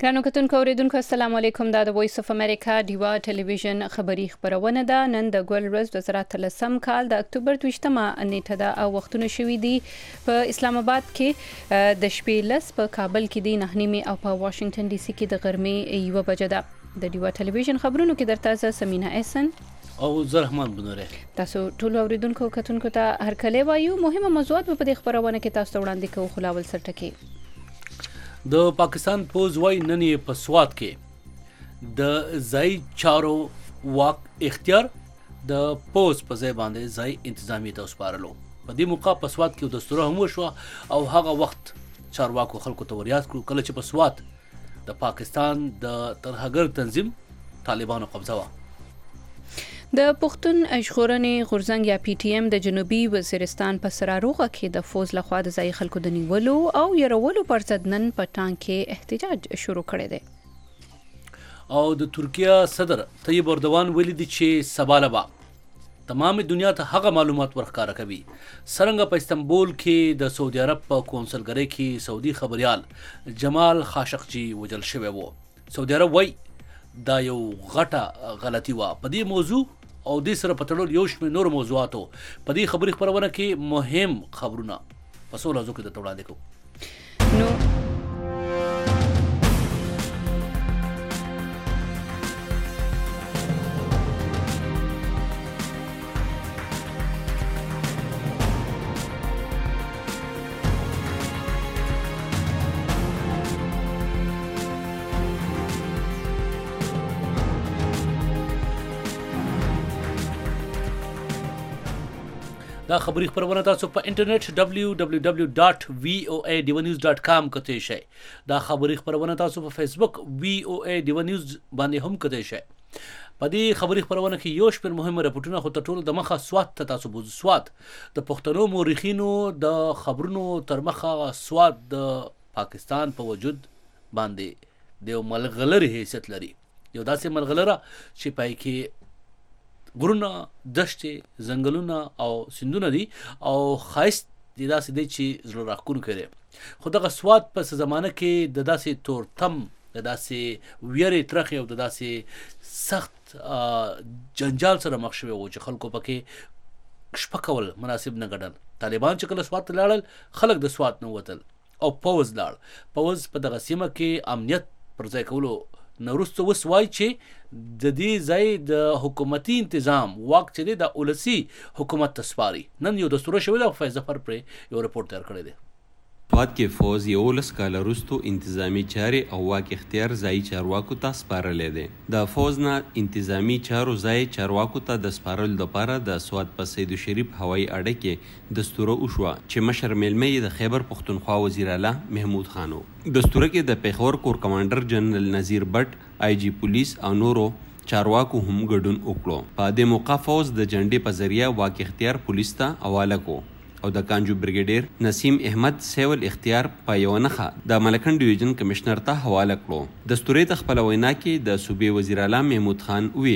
ګرانو کتونکو اوریدونکو السلام علیکم. دا د وایس اف امریکا ډیوا ټلویزیون خبری خبرونه ده. نن د ګل ورځ 2013 کال د اکتوبر 28مه نیټه ده او وختونه شوي دي په اسلام آباد کې د شپې لس، په کابل کې د 9:30 او په واشنگټن ډي سي کې د غرمې 1 بجه ده. د ډیوا ټلویزیون خبرونو کې درته سمینا احسن او زرحمان بنوره. تاسو ټول اوریدونکو کتونکو ته هرکله وایو. مهمه موضوعات په دې خبرونه کې تاسو وړاندې کوو. خلاول سرټکی د پاکستان پوز وای نن په سوات کې د ځای چارو واک اختیار د پوز په ځای باندې ځای انتظامی ته وسپارلو. په دې موقع په سوات کې د دستور هم وشو او هغه وخت چارواکو خلکو ته وریاد کړو کله چې په سوات د پاکستان د ترهګر تنظیم طالبانو قبضه و. د پښتون ژغورنې غورځنګ یا پی ټی ایم د جنوبي وزیرستان په سراروغه کې د فوز لخوا د ځای خلکو د نیولو او يرولو پر ضد نن په ټانګ کې احتجاج شروع کړی دی. او د ترکیه صدر طیب اردوان ویلي دی چې سبا لبا تمام دنیا ته هغه معلومات ورښکاره کوي څرنګه په استنبول کې د سعودي عرب په کونسلګرۍ کې سعودي خبريال جمال خاشقجي وجل شوی وو. سعودي عرب وای دا یو غټه غلطي و. په دې موضوع او دې سره په تړل یو شمېر نور موضوعاتو په دې خبري خبرونه کې مهم خبرونه په څو لحظو کې درته وړاندې کوو. نو دا خبري خبرونه تاسو په انټرنیټ www.voanews.com کته شئ. دا خبري خبرونه تاسو په فیسبوک VOA دیوا نیوز باندې هم کته شئ. په دې خبري خبرونه کې یو شمېر مهم رپورټونه خو ټول د مخه سوات ته تاسو بوز. سوات د پښتنو مورخینو د خبرونو تر مخه سوات د پاکستان په وجود باندې د ملغلره حیثیت لري. یو داسې ملغلره چې پای کې غرونه، دشتې، ځنګلونه او سیندونه دي او خایست دي داسې دی چې زړه راښکونکی دی. خو دغه سوات په زمانه کې د داسې تورتم، د داسې ویرې ترخې او د داسې سخت جنجال سره مخ شوی و چې خلکو پکې شپه کول مناسب نه ګڼل. طالبان چې کله سوات ته لاړل خلک د سوات نه وتل او پوز لاړ. پوز په دغه سیمه کې امنیت پر ځای کولو نورستو اوس وایي چې د دې ځای د حکومتي انتظام واک چې دی د اولسي حکومت ته سپاري. نن یو دستور شوی دی او فیض ظفر پرې یو رپورټ تیار کړی دی. سوات کې فوز 11 کاله وروسته انتظامی چارې او واک اختیار ځایي چارواکو ته سپارلی دی. د فوز نه انتظامی چارو ځایي چارواکو ته د سپارلو لپاره د سوات په سید شریف هوایي اډه کې دستوره وشوه چې مشر میلمه یې د خیبر پښتونخوا وزیر اعلی محمود خان و. دستوره کې د پیښور کور کمانډر جنرال نذیر بټ، آی جی پولیس او نورو چارواکو هم ګډون وکړو. په دې موقع فوز د جنډې په ذریعه واک اختیار پولیس ته حواله کو او د کانجو بریګیډیر نسیم احمد سیول اختیار په یو نخه د ملکن ډیویژن کمشنر ته حواله کړو. دستوري ته خپل وینا کې د صوبې وزیر اعلی محمود خان وی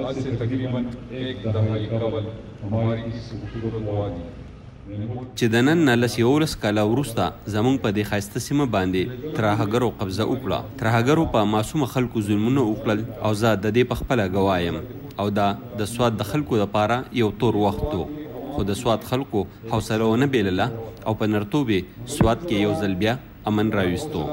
چې د نن 11 کاله وروسته زموږ په دې ښایسته سیمه باندې ترهګرو قبضه وکړه. ترهګرو په معصومه خلکو ظلمونه وکړل او زه د دې په خپله ګواه یم او دا د سوات د خلکو لپاره یو تور وخت و. خو د سوات خلکو حوصله ونه بیلله او په نرتوبې سوات کې یو ځل بیا امن راویستو.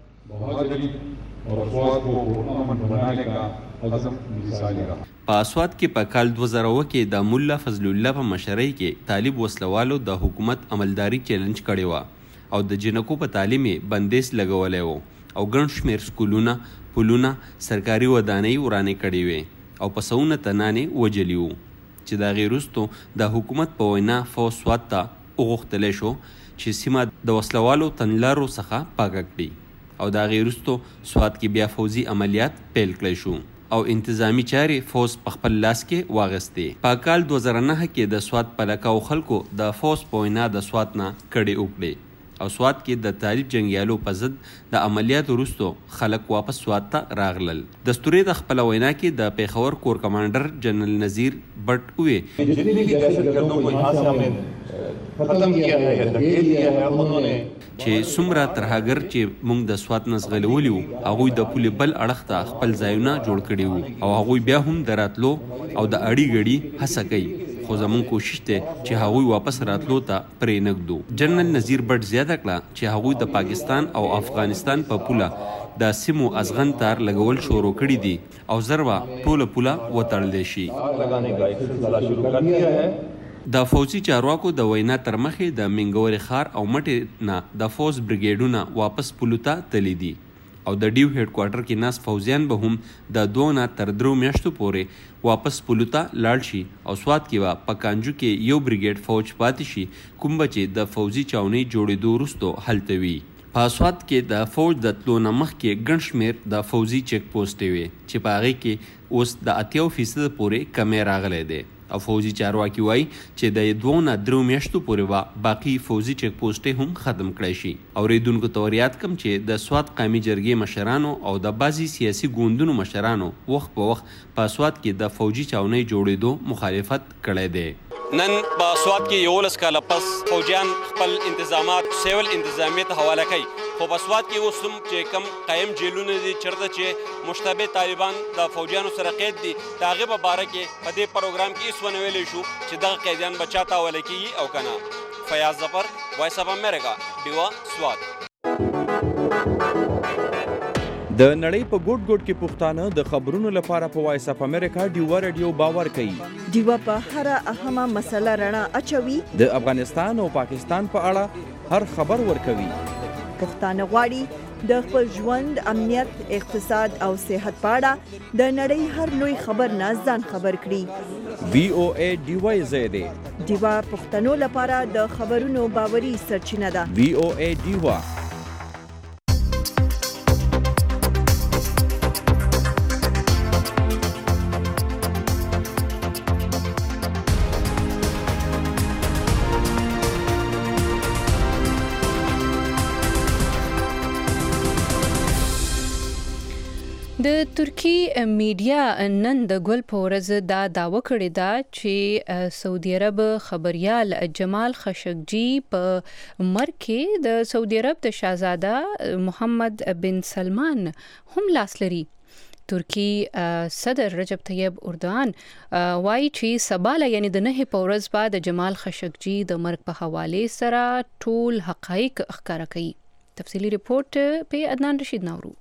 په سوات کې په کال 2000 کې د مولا فضل الله په مشرۍ کې طالب وسلوالو د حکومت عملداري چیلنج کړی و او د جنکو په تعلیم بندیز لګولی و او ګڼ شمېر سکولونه، پلونه، سرکاري ودانۍ ورانې کړې وې او په سوونه تنانې وجلي وو چې د هغې وروستو د حکومت په وینا فوز سوات ته وغوښتلی شو چې سیمه د وسلوالو تنلارو څخه پاکه کړي او د هغې وروستو سوات کې بیا فوزي عملیات پیل کړی شو او انتظامی چارې فوز په خپل لاس کې واغستې. په کال 2009 کې د سوات په لکاو خلکو د فوز په وینا د سوات نه کډې وکړې او سوات کې د طالب جنګیالو په ضد د عملیاتو وروستو خلک واپس سوات ته راغلل. دستوري د خپل وینا کې د پیښور کور کمانډر جنرال نذیر بټ وی ختم किया है, धकेल दिया है उन्होंने। چې څومره ترهګر چې موږ د سوات نه ځغلولي وو هغوی د پولې بل اړخ ته خپل ځایونه جوړ کړي وو او هغوی بیا هم د راتلو او د اړې ګړي هڅه کوي خو زموږ کوشش دی چې هغوی واپس راتلو ته پرې نږدو. جنرال نذیر بټ زیاته کړه چې هغوی د پاکستان او افغانستان په پوله د سیمو ازغن تار لګول شروع کړي دي او زروا ټوله پوله وتړلی شي. د فوجي چارواکو د وینا تر مخې د منګوري خار او مټې نه د فوز بریګیډونه واپس پولو ته تللی دي او د ډیو هډ کوارټر کې ناس فوجیان به هم د 2 نه تر 3 میاشتو پورې واپس پولو ته لاړ شي او سوات کې به په کانجو کې یو بریګیډ فوج پاتې شي کوم به چې د فوجي چاونۍ جوړېدو وروستو هلته وي. په سوات کې د فوج د تلو نه مخکې ګڼ شمېر د فوجي چیک پوسټې وې چې په هغې کې اوس د 80% پورې کمی راغلی دی او فوجي چارواکي وایي چې د 2 نه 3 میاشتو پورې به باقي فوجي چیک پوسټې هم ختم کړی شي. اورېدونکو ته ور یاد کړم چې د سوات قومي جرګې مشرانو او د بعضې سیاسي ګوندونو مشرانو وخت په وخت په سوات کې د فوجي چاونۍ جوړېدو مخالفت کړی دی. نن په سوات کې 11 کاله پس فوجیان خپل انتظامات سیول انتظامیه ته حواله کوي خو په سوات کې اوس هم چې کم قایم جیلونه دي چېرته چې مشتبه طالبان د فوجیانو سره قید دي د هغې په باره کې په دې پروګرام کې هېڅ ونه ویلی شو چې دغه قیدیان به چا ته حواله کېږي او که نه. فیاض ظفر، وایس اف امریکا، ډیوا، سوات. د نړۍ په ګوټ ګوټ کې پښتانه د خبرونو لپاره په وایس اف امریکا ډیوا رادیو باور کوي. ډیوا په هر اهمه مسله رڼا اچوي. د افغانستان او پاکستان په اړه هر خبر ورکوي. پښتانه غواړي د خپل ژوند، امنیت، اقتصاد او صحت په اړه د نړۍ هر لوی خبر نه ځان خبر کړي. VOA ډیوا زیاده ډیوا پښتنو لپاره د خبرونو باوري سرچینه ده. VOA ډیوا. د ترکی میډیا نن د ګل په ورځ دا دعوه کړې ده چې سعودي عرب خبريال جمال خشقجي په مرګ کې د سعودي عرب د شاهزاده محمد بن سلمان هم لاس لري. ترکی صدر رجب طیب اردوغان وایي چې سباله یعنی د 9 په ورځ بعد د جمال خشقجي د مرګ په حواله سره ټول حقایق ښکاره کوي. تفصیلی ریپورت په عدنان رشید نورو.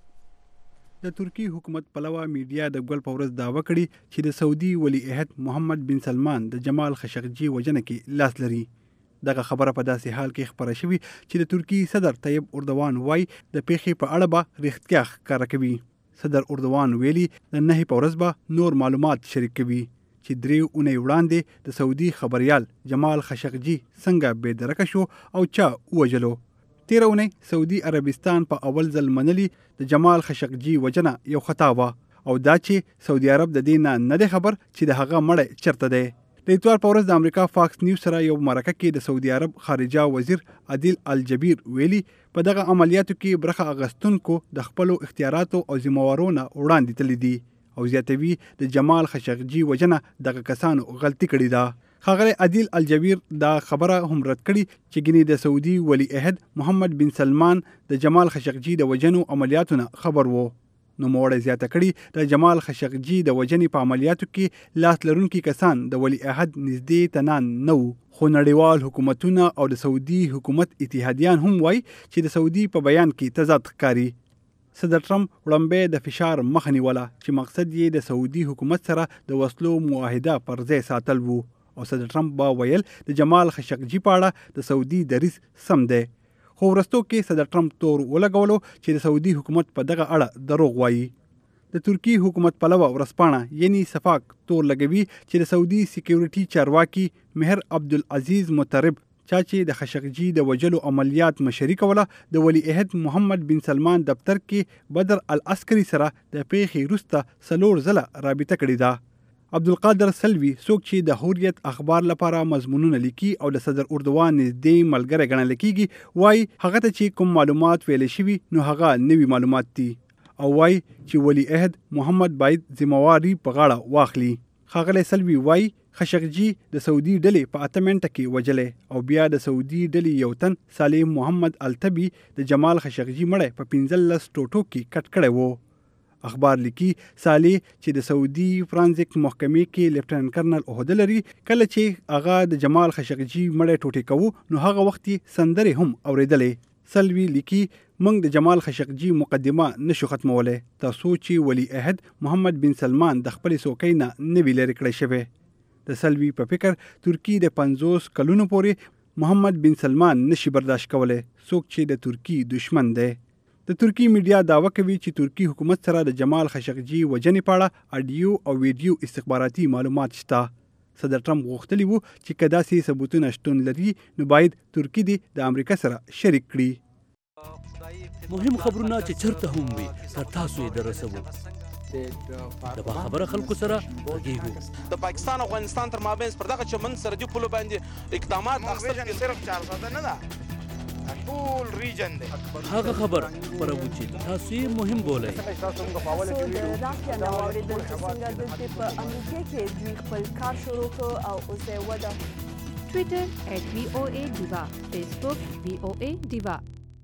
د ترکی حکومت پلوه میډیا د ګل په ورځ دعوه کړې چې د سعودي ولی عهد محمد بن سلمان د جمال خشقجي وژنه کې لاس لري. دغه خبره په داسې حال کې خبره شوې چې د ترکی صدر طیب اردوغان وایي د پیښې په اړه به رښتیا ښکاره کوي. صدر اردوغان ویلي د 9 په ورځ به نور معلومات شریک کوي چې 3 اونۍ وړاندې د سعودي خبريال جمال خشقجي څنګه بې درکه شو او چا ووژلو. 13 اونۍ سعودي عربستان په اول ځل منلي د جمال خشقجي وجنه یو خطا وه او دا چې سعودي عرب د دې نه دی خبر چې د هغه مړی چرته دی. د اتوار په ورځ د امریکا فاکس نیوز سره یو مرکه کې د سعودي عرب خارجه وزیر عادل الجبیر ویلي په دغه عملیاتو کې برخه اغستونکو د خپلو اختیاراتو او ذمہوارونو وړاندې تللی دي او زیاتوي د جمال خشقجي وجنه دغه کسانو غلطي کړې ده. ښاغلی عادل الجبیر دا خبره هم رد کړي چې ګینې د سعودي ولی عهد محمد بن سلمان د جمال خشقجي د وجنو عملیاتونه خبر وو. نوموړی زیاته کړي د جمال خشقجي د وجنې په عملیاتو کې لاس لرونکي کسان د ولی عهد نږدې تنان نه وو خو نړیوال حکومتونه او د سعودي حکومت اتحادیان هم وایي چې د سعودي په بیان کې تضاد ښکاري. صدر ټرمپ وړاندې د فشار مخه نیوله چې مقصد یې د سعودي حکومت سره د وسلو معاهده پر ځای ساتل وو او صدر ټرمپ با ویل د جمال خشقجي په اړه د سعودي دریځ سم دی. خو وروستو کې صدر ټرمپ تور ولګولو چې د سعودي حکومت په دغه اړه دروغ وایي. د ترکی حکومت پلوه ورځپاڼه یعنی صفاق تور لګوي چې د سعودي سکیورټي چارواکي مهر عبدالعزیز مطرب چا چې د خشقجي د وجلو عملیات مشري کوله د ولی عهد محمد بن سلمان دفتر کې بدر العسکري سره د پیښې وروسته 4 ځله رابطه کړې ده. عبدالقادر سلوي څوک چې د حریت اخبار لپاره مضمونونه لیکي او د صدر اردوغان نږدې ملګری ګڼل کېږي وایي هغه ته چې کوم معلومات ویل شوي نو هغه نوي معلومات دي او وایي چې ولی عهد محمد باید ذمہواری په غاړه واخلي. ښاغلی سلوي وایي خشقجي د سعودي ډلې په 8 منټه کې وجلې او بیا د سعودي ډلې یو تن سالم محمد التبي د جمال خشقجي مړی په 15 ټوټو کې کټ کړی وو. اخبار لیکي سالي چې د سعودي فرانزیک محکمې کې لیفټننټ کرنل عہده لري کله چې هغه د جمال خشقجي مړی ټوټې کوو نو هغه وخت سندرې هم اورېدلې. سلوي لیکي موږ د جمال خشقجي مقدمه نشو ختمولی تاسو چې ولی عهد محمد بن سلمان د خپل څوکۍ نه نوی لرې کړی شوی. د سلوي په فکر ترکی د 50 کلونو پورې محمد بن سلمان نشي برداشت کولی څوک چې د ترکی دشمن دی. د ترکی میډیا دعوه کوي چې ترکی حکومت سره د جمال خشقجي وجنې په اړه اډیو او ویډیو استخباراتي معلومات شته. صدر ټرمپ غوښتلی وو چې که داسې ثبوتونه شتون لري نو باید ترکی دې د امریکا سره شریک کړي. مهم خبرونه چې چرته هم وي تر تاسو یې درسوو. د باخبره خلکو سره غږیږو. د پاکستان او افغانستان تر مابین پر دغه چمن سرحدي پولو باندې اقدامات اخیستل صرف 400 نه ده ټول ریجن دی. هغه خبر خپروو چې تاسو یې مهم بولئ. د رافیا نه واورېدل چې څنګه دلته په امریکا کې دوی خپل کار شروع کړ او اوس یې وده. ټویټر @VOA Diva، فیسبوک VOA Diva.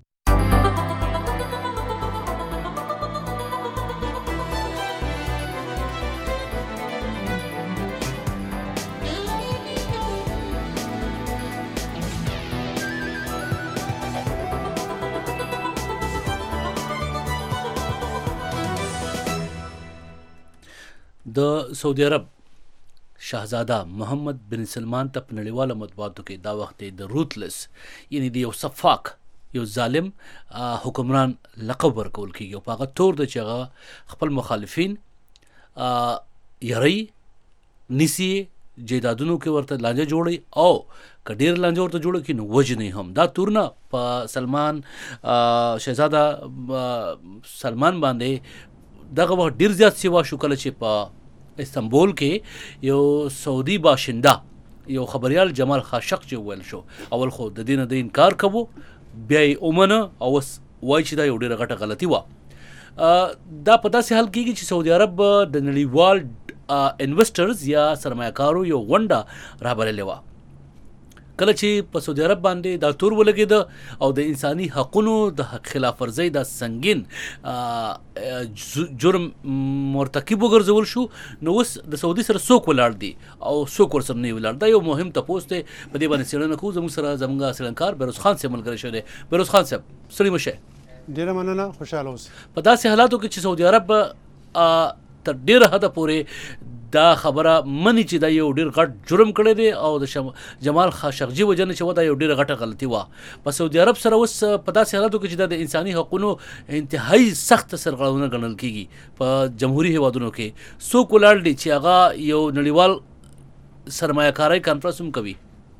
د سعودي عرب شاهزاده محمد بن سلمان ته په نړیواله مطبوعاتو کې دا وخت د روتلس یعنی د یو صفاق یو ظالم حکمران لقب ورکول کېږي او په هغه تور د چې هغه خپل مخالفین یری نیسي جیدادونو کې ورته لانجه جوړي او که ډېر لانجه ورته جوړه کړي نو وژني هم. دا تورونه په سلمان شهزاده سلمان باندې دغه وخت ډیر زیات سیوا شو کله چې په استنبول کې یو سعودي باشنده یو خبريال جمال خاشقجي ویل شو. اول خو د دې نه د انکار کوو بیا یې اومنه او وایي چې دا یو ډیره غټه غلطي وه. دا په داسې حال کېږي چې سعودي عرب د نړیوال انویسټرز یا سرمایه‌کارو یو غونډه رابللې وه. کله چې په سعودي عرب باندې دا تور ولګېده او د انساني حقونو د خلاف ورزۍ دا سنگین جرم مرتکب وګرځول شو نو اوس د سعودي سره څوک ولاړ دي او څوک ورسره نه ولاړ. دا یو مهم تپوس دی په دې باندې څېړنه کوو. زموږ سره زموږ څېړنکار بهروز خان صاحب ملګری شوی دی. بهروز خان صاحب ستړي مه شئ. ډېره مننه، خوشحاله اوسئ. په داسې حالاتو کې چې سعودي عرب تر ډېره حده پورې دا خبره مني چې دا یو ډیر غټ جرم کړی دی او د جمال خاشقجي وجنه چې دا یو ډیر غټه غلطي وه. په سعودي عرب سره اوس په داسې حالاتو کې چې دا د انساني حقونو انتهایی سخت سرغړونه ګڼل کېږي په جمهوري هیوادونو کې څوک ولاړ دي چې هغه یو نړیوال سرمایه‌کارۍ کانفرنس هم کوي.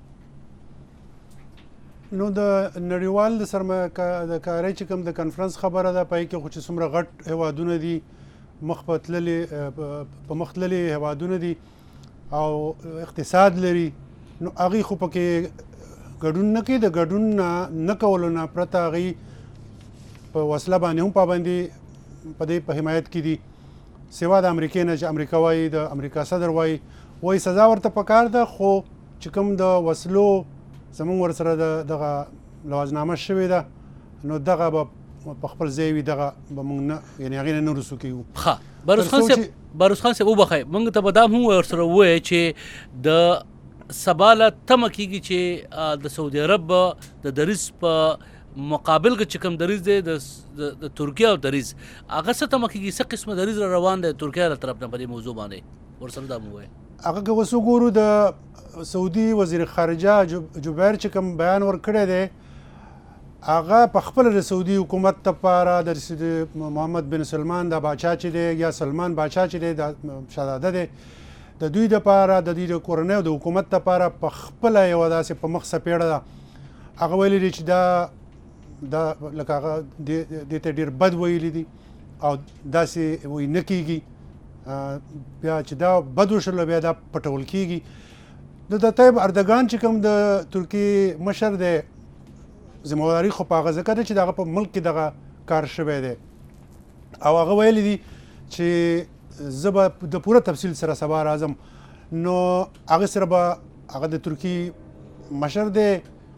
نو د نړیوال د سرمایه‌کارۍ چې کوم د کانفرنس خبره ده پای کې خو چې څومره غټ هیوادونه دي مخ په تللي هیوادونه دي او اقتصاد لري نو هغې خو پکې ګډون نه کوي. د ګډون نه کولو نه پرته هغې په وسله باندې هم پابندي په دې په حمایت کې دي سوا د امریکې نه چې امریکا وایي د امریکا صدر وایي سزا ورته پکار ده خو چې کوم د وسلو زمونږ ورسره دغه لوازنامه شوې ده نو دغه به په خپل ځای وي دغه به موږ نه یعنې هغې نه رسو کېږو. ښه بهروز خان صاحب وبخئ موږ ته به دا هم ورسره ووایه چې د سبا له تمه کېږي چې د سعودي عرب د دریځ په مقابل کې چې کوم دریځ دی د ترکیه او دریځ هغه څه تمه کېږي څه قسمه دریځ را روان دی ترکیه له طرف نه په دې موضوع باندې ورسره دا مو ووایه. هغه که اوس وګورو د سعودي وزیر خارجه جبیر چې کوم بیان ورکړی دی هغه په خپل د سعودي حکومت لپاره د محمد بن سلمان د باچا چې دی یا سلمان باچا چې دی د شهزاده دی د دوی لپاره د دوی د کورنۍ او د حکومت لپاره په خپله یوه داسې په مخ څپېړه ده. هغه ویلي دي چې دا لکه هغه دې ته ډېر بد ویلي دي او داسې وایي نه کېږي بیا چې دا بد وشل بیا دا پټول کېږي. د طیب اردګان چې کوم د ترکیې مشر دی ذمهواري خو په هغه ځکه ده چې د هغه په ملک کې دغه کار شوی دی او هغه ویلی دي چې زه به د پوره تفصیل سره سبا راځم نو هغه سره به هغه د ترکی مشر دی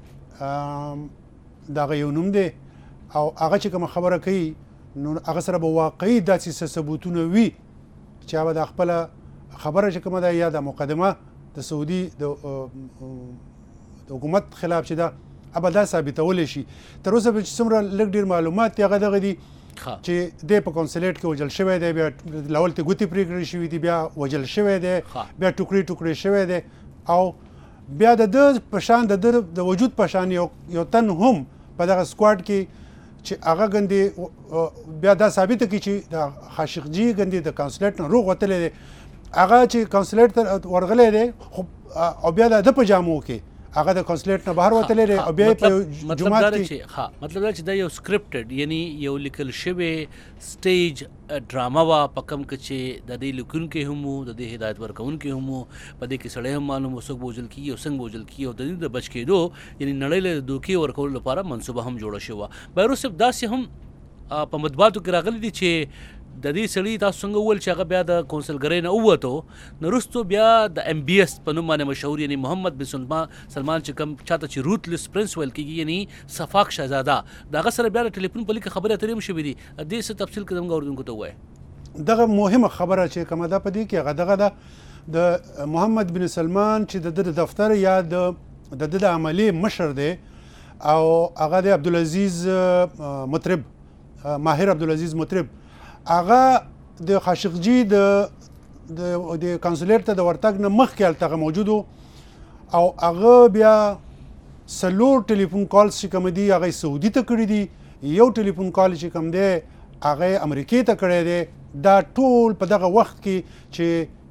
دغه یو نوم دی او هغه چې کوم خبره کوي نو هغه سره به واقعي داسې ثبوتونه وي چې هغه د خپل خبره چې کومه ده یا د مقدمه د سعودي د حکومت خلاف چې ده ابا دا ثابتولی شي. تر اوسه چې څومره لږ ډېر معلومات دي هغه دغه دي چې دی په کنسولیټ کې وژل شوی دی، بیا لاول ته ګوتې پرې کړې شوي دي، بیا وژل شوی دی، بیا ټوکړې ټوکړې شوی دی او بیا د ده په شان د وجود په شان یو تن هم په دغه سکواډ کې چې هغه ګندې بیا دا ثابته کړي چې د خاشقجي ګندې د کنسولیټ نه روغ وتلی دی، هغه چې کنسولیټ ته ورغلی دی او بیا د په جامو کې هغه د کنسولیټ نه بهر وتلی دی او بیا په جومات کې مطلب دا چې دا یو سکرپټډ یعنی یو لیکل شوی سټیج ډراما وه په کوم کې چې د دې لیکونکي هم وو، د دې هدایت ورکوونکي هم وو، په دې کې سړی هم معلوم و څوک به وژل کېږي او څنګه به وژل کېږي او د دې د بچ کېدو یعنی نړۍ له دوکې ورکولو لپاره منصوبه هم جوړه شوې وه. بهرو صاحب داسې هم په مطبوعاتو کې راغلي دي چې د دې سړي تاسو څنګه وویل چې هغه بیا د کونسلګرۍ نه ووتو نو وروستو بیا د MBS په نوم باندې مشهور یعنی محمد بن سلمان چې کوم چاته چې روتلس پرنس ویل کېږي یعنی صفاق شهزاده د هغه سره بیا د ټلیفون په لیکه خبرې اترې هم شوې دي. دې څه تفصیل کې زموږ اورېدونکو ته ووایه. دغه مهمه خبره چې کومه ده په دې کې هغه دغه ده د محمد بن سلمان چې د دفتر یا د عملي مشر دی او هغه د عبدالعزیز مطرب ماهر عبدالعزیز مطرب هغه د خاشقجي د کنسولیټ ته د ورتګ نه مخکې هلته موجود او هغه بیا 4 ټلیفون کالز چې کوم دي هغه سعودي ته کړي دي، یو ټلیفون کال چې کوم دی هغه امریکې ته کړی دی. دا ټول په دغه وخت کې چې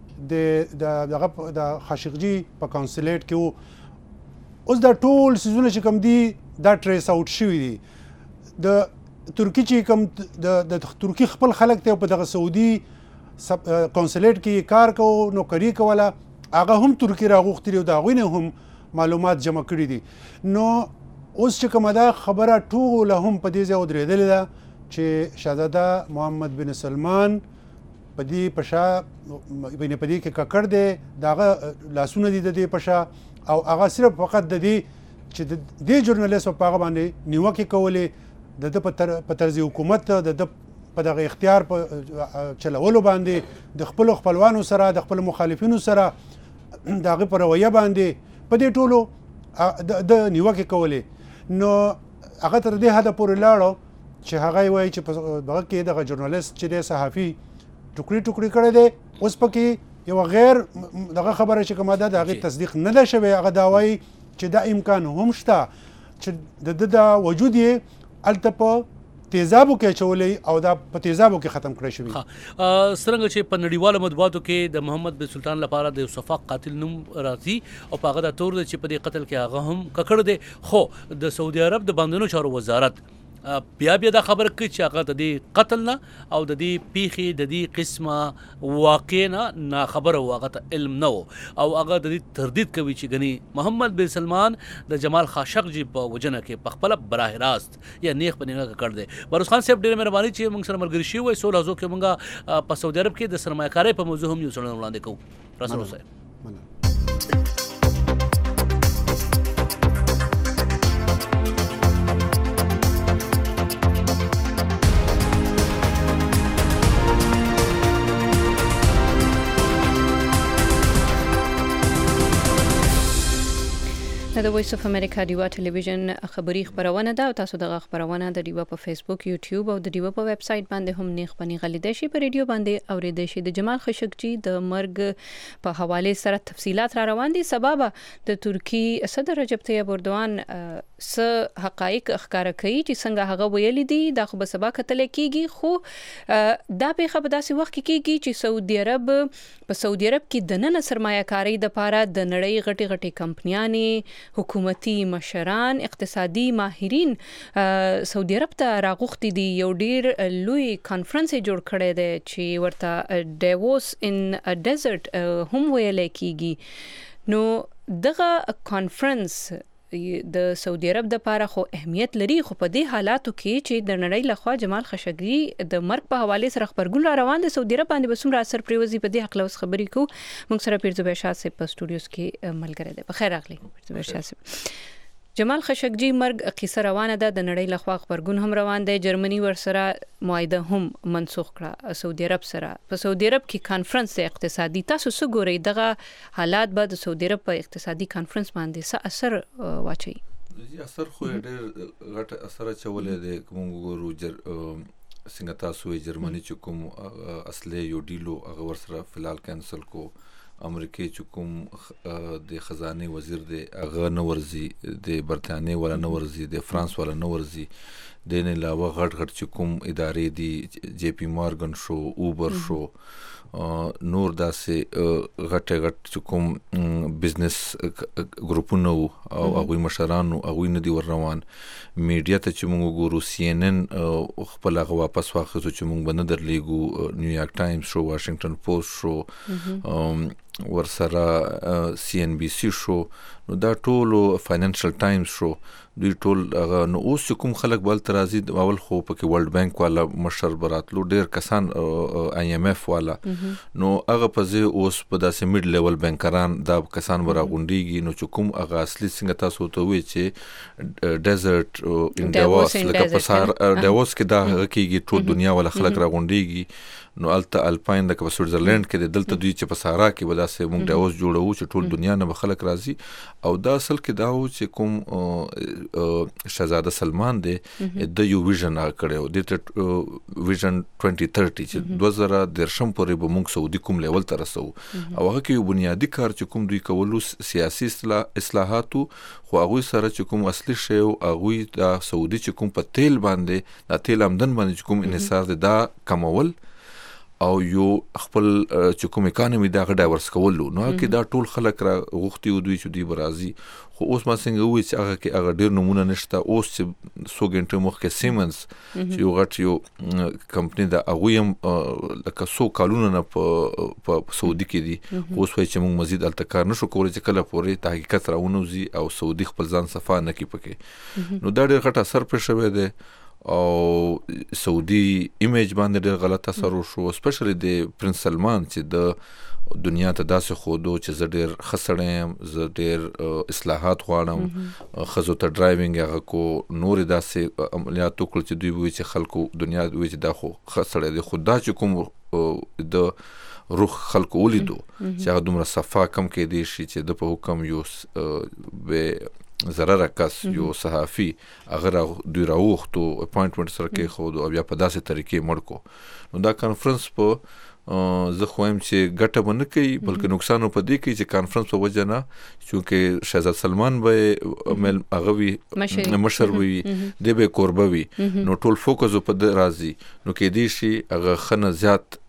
د خاشقجي په کنسولیټ کې وو. اوس دا ټول څیزونه چې کوم دي دا ټریس آوټ شوي دي. د ترکی چې کوم د ترکی خپل خلک ته په دغه سعودي کنسولیټ کې کار کوو نوکري کوله هغه هم ترکی راغوښتي دي او د هغوی نه هم معلومات جمع کړي دي. نو اوس چې کومه دا خبره ټوله هم په دې ځای ودرېدلې ده چې شهزاده محمد بن سلمان په دې په شا په دې کې ککړ دی، د هغه لاسونه دي د دې په شا او هغه صرف فقط د دې چې د دې ژورنالیست په هغه باندې نیوکې کولې د په طرز حکومت د په دغه اختیار په چلولو باندې د خپلو خپلوانو سره د خپلو مخالفینو سره د هغې په رویه باندې په دې ټولو د نیوکې کولې. نو هغه تر دې حده پورې لاړو چې هغه یې وایي چې په دغه کې دغه ژورنالیست چې دی صحافي ټوکړي ټوکړي کړی دی. اوس پکې یوه غیر دغه خبره چې کومه ده د هغې تصدیق نه ده شوی. هغه دا وایي چې دا امکان هم شته چې د ده د وجود یې هلته په تیزابو کې اچولی او دا په تیزابو کې ختم کړی شوي. څرنګه چې په نړیوالو مطبوعاتو کې د محمد بن سلطان لپاره د صفاق قاتل نوم راځي او په هغه دا تور دی چې په دې قتل کې هغه هم ککړ دی، خو د سعودي عرب د بندونو چارو وزارت بیا دا خبره کوي چې هغه د دې قتل نه او د دې پیښې د دې قسمه واقع نه خبره و، هغه ته علم نه و او هغه د دې تردید کوي چې ګنې محمد بن سلمان د جمال خاشقجي په وجنه کې په خپله براه راست یا نیغ په نیغه ککړ دی. بهروز خان صاحب ډېره مهرباني چې موږ سره ملګري شوي وای. څو لحظو کې موږ په سعودي عرب کې د سرمایه‌کارۍ په موضوع هم یو څېړنه وړاندې کوو. راسره اوسئ. د وایس اف امریکا ډیوا ټلویزیون خبری خبرونه ده او تاسو دغه خبرونه د ډیوا په فیسبوک، یوټیوب او د ډیوا په ویب سټ باندې هم نیغ پنی غلیدای شي. په ریډیو باندې اوریدای شي. د جمال خاشقجي د مرګ په حواله سره تفصيلات را روان دي. سبب د ترکی صدر رجب طیب اردوان س حقایق ښکارا کوي چې څنګه هغه ویل دي دا خو به سبا کتل کیږي، خو دا په خبره داسې وخت کې کیږي چې سعودي عرب کې د نن سرمایه‌کاري د پاره د نړۍ غټي غټي کمپنیانې، حکومتي مشران، اقتصادي ماهرین سعودي عرب ته راغوښتي دي. یو ډیر لوی کانفرنس جوړ کړی دی چې ورته ډیووس ان ا ډیزرټ هم ویل کیږي. نو دغه کانفرنس د سعودي عرب د لپاره خو اهمیت لري، خو په دې حالاتو کې چې د نړۍ لخوا جمال خشګجي د مرګ په حواله سره خبرګون را روان دي، سعودي عرب باندې بسوم را اثر پریوزي په دې حق لوس خبرې کو. موږ سره پیرزبیر شاه صاحب په سټوډیوز کې ملګری دی. په خیر راغلی پیرزبیر شاه صاحب. جمال خشګجي مرګ قصه روانه ده، د نړۍ لخوا خبرګون هم روان دی. جرمني ورسره معاهده هم منسوخ کړه سعودي عرب سره. په سعودي عرب کې کانفرنس اقتصادي، تاسو څه ګورئ دغه حالات به د سعودي عرب په اقتصادي کانفرنس باندې څه اثر واچي؟ اثر خو ډېر غټ اثر اچولې دی. کوم ګورو څنګه تاسو جرمني چې کوم اصلي یو ډیلو هغه ورسره فلال کینسل کو. امریکای چې کوم د خزانه وزیر دی هغه نه ورزي، د برتانیې ولا نه ورزي، د فرانس ولا نه ورزي. د نه علاوه غټ چې کوم ادارې دي، جی پی مارګن شو، اوبر شو، نور داسې غټ چې کوم بزنس ګروپونه او هغوی مشرانو هغوی نه دي ور روان. میډیا ته چې موږ ګورو سی ان ان خپل هغه واپس واخیستو چې موږ به نه درلیږو، نیویارک ټایمز شو، واشنگټن پوسټ شو، ورسره سی ان بی سی شو، نو دا ټول فاینانشل ټایمز شو، دوی ټول هغه. نو اوس کوم خلک بل ترازی اول خو پکې ورلد بانک والا مشر براتلو، ډیر کسان آی ایم ایف والا، نو هغه په ځای اوس په داسې میډ لیول بانکران دا کسان ورغونډيږي. نو چې کوم هغه اصلي څنګه تاسو ته وی چې ډیزرټ ان داووس لکه په سار داووس کې دا کېږي، ټول دنیا ولا خلک راغونډيږي. نو الته الپاین د سویټزرلند کې د دلته دوی چې په صحرا کې وداسې موږ داووس جوړو چې ټول دنیا نه خلک راځي. او دا اصل کې دا و چې کوم شهزاده سلمان دی د یو ویژن کړو، د ویژن 2030 چې 2030 پورې به موږ سعودي کوم لیول ته رسو. او هغه کې یو بنیادی کار چې کوم دوی کولو سیاسي اصلاحاتو، خو هغه سره چې کوم اصلي شی او هغه د سعودي چې کوم په تیل باندې د تیل آمدن باندې کوم انحصار دی دا کمول او یو خپل چې کوم اکانومي دا ډایورس کولو. نو کې دا ټول خلک را غوښتي او دوی چې دوی برازي. خو اوس ما څنګه وایي چې هغه کې هغه ډیر نمونه نشته. اوس چې سو غنټه مخکې سیمنز چې یو غټ یو کمپنی دا هغه هم لکه سو کالونه نه په سعودي کې دي. اوس وایي چې موږ مزید التکار نشو کولای چې کله پورې تحقیقات راونوزي او سعودي خپل ځان صفا نه کی پکې. نو دا ډیر غټ اثر پر شوی دی او سعودي ایمیج باندې ډېر غلط اثر وشو، اسپیشلی د پرنس سلمان چې د دنیا ته داسې خودو چې زه ډېر ښه یم، زه ډېر اصلاحات غواړم، ښځو ته ډرایوینګ هغه کو، نورې داسې عملیات وکړل چې دوی وایي چې خلکو دنیا وایي چې دا خو ښه سړی دی. خو دا چې کوم د روح خلکو ولیدو چې هغه دومره صفا کم کېدی شي چې د په حکم یو به ضرر کس یو صحافي هغه دوی راوختو اپاینټمنټ سره کې خو او بیا په داسې طریقې مړ کو. نو دا کانفرنس په زه خوایم چې ګټه به نه کوي بلکې نقصان په دې کې چې کانفرنس په وجه نه، چونکې شهزاده سلمان به هغه وي مشر وي، دی به کوربه وي، نو ټول فوکس په دې راځي. نو کې دې شي هغه خنه زیات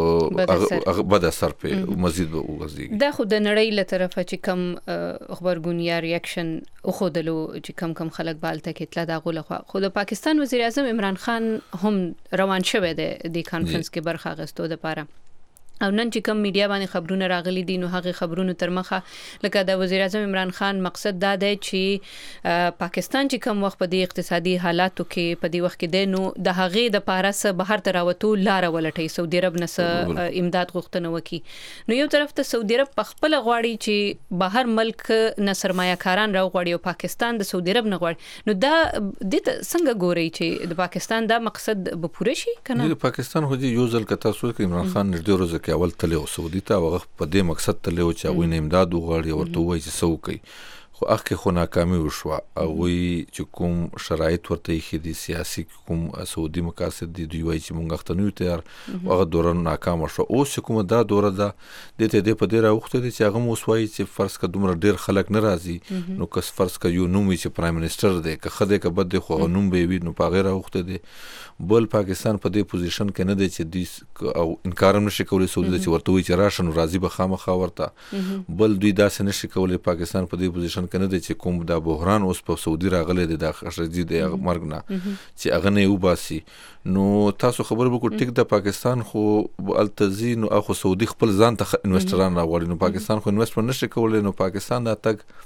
بد اثر په مزید به وغځي. دا خو د نړۍ له طرفه چې کم خبرګون یا ریاکشن خودلو چې کم خلک بالته کې اطلاع دا غوله. خو د پاکستان وزیر اعظم عمران خان هم روان شوی دی د کانفرنس کې برخه اخیستو لپاره، او نن چې کوم میډیا باندې خبرونه راغلي دي نو هغه خبرونه تر مخه لکه د وزیر اعظم عمران خان مقصد دا دی چې پاکستان چې کوم وخت په دې اقتصادي حالاتو کې په دې وخت کې دی نو د هغه د پارس بهر ته راوتو لار ولټي، سعودي عرب نه امداد غوښتنه وکي. نو یو طرف ته سعودي عرب په خپل غواړي چې بهر ملک نه سرمایه‌کاران راوغواړي او پاکستان د سعودي عرب نه غواړي. نو دا د څنګه ګوري چې د پاکستان دا مقصد به پوره شي کنه؟ د پاکستان خو دې یو ځل کته سو کې عمران خان نږدې روزه اول تلو سعودي ته هغه په دې مقصد تلو چې هغه نه امداد وغواړي ورته وایي چې څه وکړي. خو هغه خو ناکامي وشوه. هغه چې کوم شرایط ورته یې دي سیاسي کوم سعودي مقاصد دي دوی وایي چې مونږ ته نو تیار هغه دوره ناکام شو. اوس کوم دا دوره ده د ته د په ډیر وخت دي چې هغه مو وایي چې فرض ک دومره ډیر خلک ناراضي نو کس فرض ک یو نوم چې پرایم منسٹر دی که خده ک بد خو نوم به وي نو په غیر وخت دي بل پاکستان په دې پوزیشن کې نه دی چې د او انکار نشي کولای سعودي چې ورته وي چې راشن راضي به خامخا ورته بل دوی داسې نشي کولای پاکستان په دې پوزیشن کې نه دی چې کوم دا بحران اوس په سعودي راغلی دی د خشجي د مرګ نه چې هغه نه وباسي. نو تاسو خبر وکړو ټیک د پاکستان خو التزین او خو سعودي خپل ځان ته انویسټران راوړي نو پاکستان خو انویسټمنت نشي کولای. نو پاکستان دا تک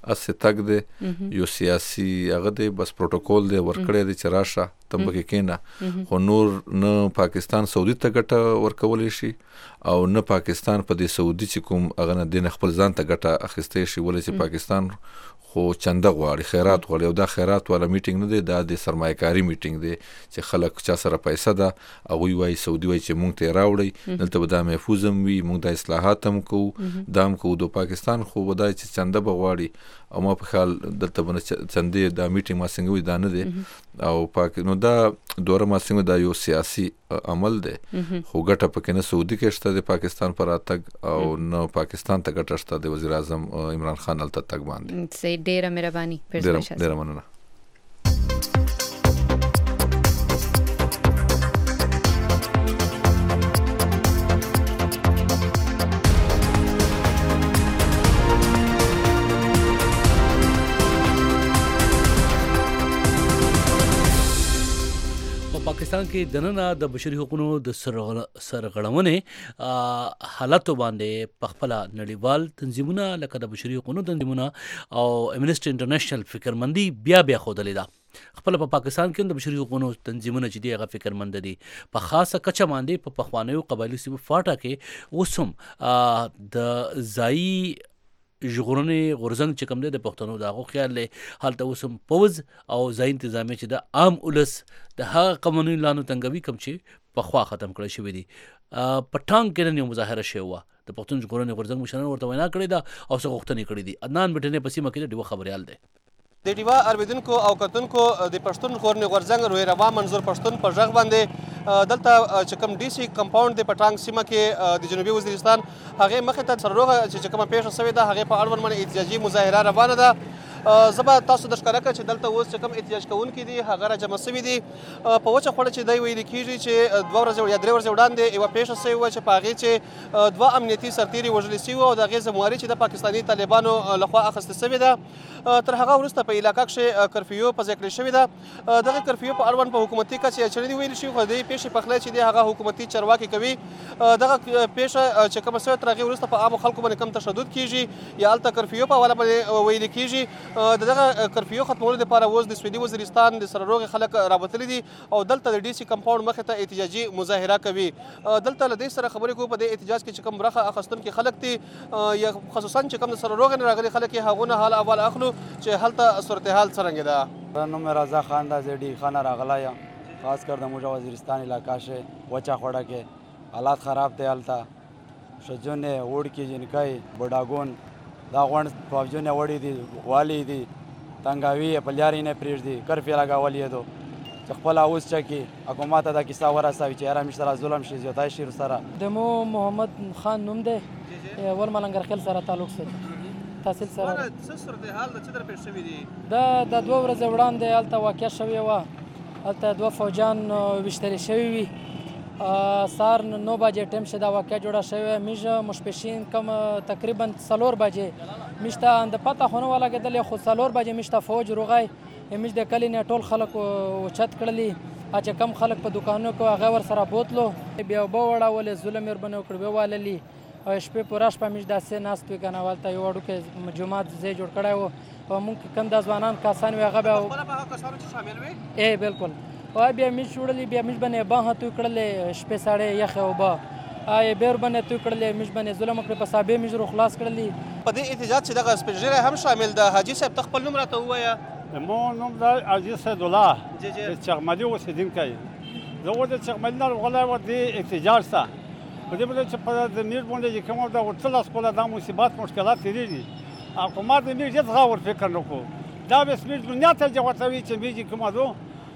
اسې تګ دی یو سیاسي هغه دی بس پروتوکول دی ورکړی دی چې راشه ته پکې کېنه خو نور نه پاکستان سعودي ته ګټه ورکولی شي او نه پاکستان په دې سعودي چې کوم هغه نه دی خپل ځان ته ګټه اخیستی شي ولې چې پاکستان خو چنده غواړي خیرات غواړي او دا خیرات والا میټینګ نه دی دا د سرمایه‌کاري میټینګ دی چې خلک چا سره پیسې ده هغوی وایي سعودي وایي چې مونږ ته یې راوړئ دلته به دا محفوظ هم وي مونږ دا اصلاحات هم کوو دا هم کوو د پاکستان خو به دا چې چنده به غواړي او ما په خیال دلته به چندې دا میټینګ ما څنګه وي دا نه دی او نو دا دوره ما څنګه دا یو سیاسي عمل دی خو ګټه پکې نه سعودي کې شته د پاکستان پر راتګ او نه پاکستان ته ګټه شته د وزیر اعظم عمران خان هلته تګ باندې ډیره مهرباني ډیره مننه پاکستان کې دننه د بشري حقوقو د سرغړونې حالاتو باندې پخپله نړیوال تنظیمونه لکه د بشري حقوقو تنظیمونه او امنسټي انټرنیشنل فکرمندي بیا ښودلې ده خپل په پاکستان کې د بشري حقوقو تنظیمونه چې دی هغه فکرمند دي په خاصه کچه باندې په پخوانیو قبایلی سیمو فاټا کې اوسم د ځایي ژغورنې غورځنګ چې کوم دی د پښتنو د هغو خیال دی هلته اوس هم پوځ او ځایي انتظامیه چې د عام ولس د هغه قوانینو لانو تنګوي کوم چې پخوا ختم کړی شوي دي په ټانګ کې نن یو مظاهره شوې وه د پښتون ژغورنې غورځنګ مشرانو ورته وینا کړې ده او څه غوښتنې کړې دي عدنان بټنې په سیمه کې د ډیوه خبریال دی د ډیوا اوریدونکو او کتونکو د پښتون ژغورنې غورځنګ روی روا منظور پښتون په غږ باندې دلته چې کوم ډي سي کمپاوند دی په ټانګ سیمه کې د جنوبي وزیرستان هغې مخې ته سرروغه چې کومه پیښه شوې ده هغې په اړوند باندې احتجاجي مظاهره روانه ده زه به تاسو د ښکاره کړم چې دلته اوس چې کوم احتجاج کوونکي دي هغه راجمع شوي دي په وچه خوله چې دی ویل کېږي چې 2 ورځې یا 3 ورځې وړاندې یوه پیښه شوې وه چې په هغې چې 2 امنیتي سرتیري وژلي شوي وو او د هغې ذمواري چې د پاکستاني طالبانو لخوا اخیستې شوې ده تر هغه وروسته په علاقه کښې کرفیو په ځای کړې شوې ده دغه کرفیو په اړوند په حکومتي کچې اچړې ویل شوي خو د دې پیښې پخلی چې دی هغه حکومتي چارواکي کوي دغه پیښه چې کومه شوې تر هغې وروسته په عامو خلکو باندې کم تشدد کېږي یا هلته کرفیو په حواله باندې ویل کېږي د دغه کرفیو ختمولو لپاره اوس د سویلي وزیرستان د سرروغې خلک راوتلي دي او دلته د ډي سي کمپاوند مخې ته احتجاجي مظاهره کوي دلته له دې سره خبرې کوو په دې احتجاج کې چې کوم برخه اخیستونکي خلک دي یا خصوصا چې کوم د سرروغې نه راغلي خلک یې هغونه حال احوال اخلو چې هلته صورتحال څرنګه ده نوم رضا خان دا زیډي خانه راغلی یم خاص کر د موږ وزیرستان علاقه شه وچه خوړه کې حالات خراب دی هلته ښځونې وړکي جنکۍ بوډاګون دا غونډ فوجونه وړي دي والي دي تنګاوي یې په لارې نه پرېږدي کرفیو لګول یې دو چې خپله اوس چکي حکومت ته دا کیسه ورسوي چې یاره موږ سره ظلم شي زیاتی شي سره د مو محمد خان نوم دی ول ملنګرخیل سره تعلق سره تحصیل سره څه صورتحال د څه در پیښ شوي دي د 2 ورځې وړاندې هلته واقع شوې وه هلته 2 فوجان ویشتلې شوي وي سهار 9 بجې ټیم چې دا واقع جوړه شوې موږ مشپشین کم تقریبا 4 بجې موږ ته د پته خو نه ولګېدلې خو 4 بجې موږ ته فوج روغی موږ د کلي نه ټول خلک اوچت کړلي چې کم خلک په دوکانونو کې هغه ورسره بوتلو بیا اوبه وړولې ظلم یې ورباندې وکړ ویواللي شپې پوره شپه موږ داسې ناست وي که نه هلته یو وړوکی جومات ځای جوړ کړی و او موږ کوم دا ځوانان کسان وي هغه بیا بالکل بیا موږ وړلي بیا موږ باندې باه توی کړلې شپې ساړې یخې اوبه بیا ورباندې توی کړلې موږ باندې ظلم وکړې په صابې موږ رو خلاص کړلي په دې احتجاج چې دغه سپین ږیری هم شامل ده حاجي صاحب ته خپل نوم راته ووایه مو نوم ده حاجي سیدالله د چغمدي اوسېدونکی زه اوس د چغمدي نه راغلی وم دې احتجاج ته په دې باندې چې په د میر باندې چې کومه د ورتله خپله دا مصیبت مشکلات تېرېږي حکومت د میر هېڅ غور فکر نه کړو دا بس میر دنیا ته چې ورته وي چې میر چې کومه دو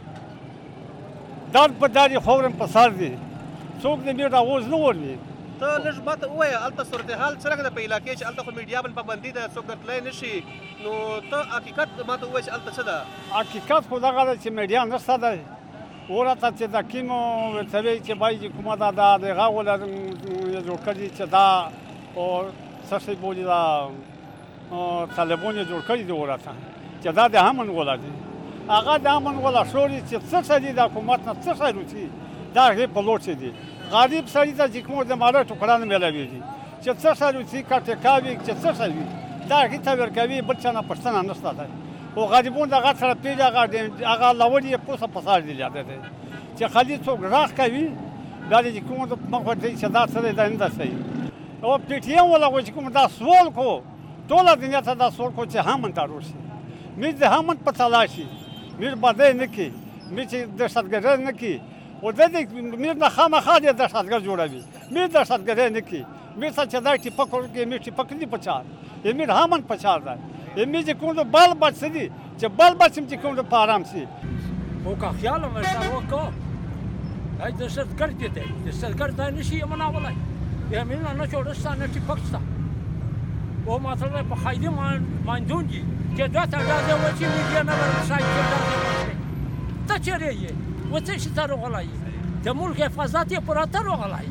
دار په دار یې خاورم په سر دي څوک د میر اواز نه ورني ته لږ ماته ووایه هلته صورتحال څرنګه ده په علاقې چې هلته خو میډیا باندې پابندي ده څوک درتلی نه شي نو ته حقیقت ماته ووایه چې هلته څه ده حقیقت خو دغه ده چې میډیا نشته ده ورته چې د کیمو ورته وایي چې باید چې کومه ده دا د هغه ولر یې جوړ کړي چې دا څه شی بولي دا طالبان یې جوړ کړي دي ورته چې دا د امن وله دي هغه د امن وله شوري چې څه څه دي د حکومت نه څه شی روسي دا هغې په لور چې دي غریب سړي ته چې کوم د ماله ټوکړه نه میلاوېږي چې څه شی روسي کټکا وي چې څه شی وي دا هیڅ ورکوي بل چا نه پوښتنه نشته ده او غریبون دغه سره پیږي هغه لوړ یې پوسه پسار دي لاته ده چې خالي څوک راخ کوي دا دې کوم د مخ ورته چې دا سره ده نه صحیح او پی ټی ایم ولا چې کوم دا سوال کو ټول دنیا ته دا سوال کو چې هم انتارو شي مې د هم په تلاشي مې باندې نه کی مې چې د شتګر نه کی او د دې مې نه خامخا د شتګر جوړوي مې د شتګر نه کی مې څه دا چې پکور کې مې چې پکې پچار مې هم پچار ده مې چې کوم د بال بچ دي چې بال بچ چې کوم د پارام سي او کا خیال مې سره وکړ هاي د شتګر دې د شتګر دا نشي مناولای مې نه جوړستانه چې پکستا او مثلا په خایده ماندونجي چې دا ته دا یو چې میډیا نه ورسای چې دا ته چیرې یې وڅ چې تر غلای د ملک حفاظت یې پر اتر غلای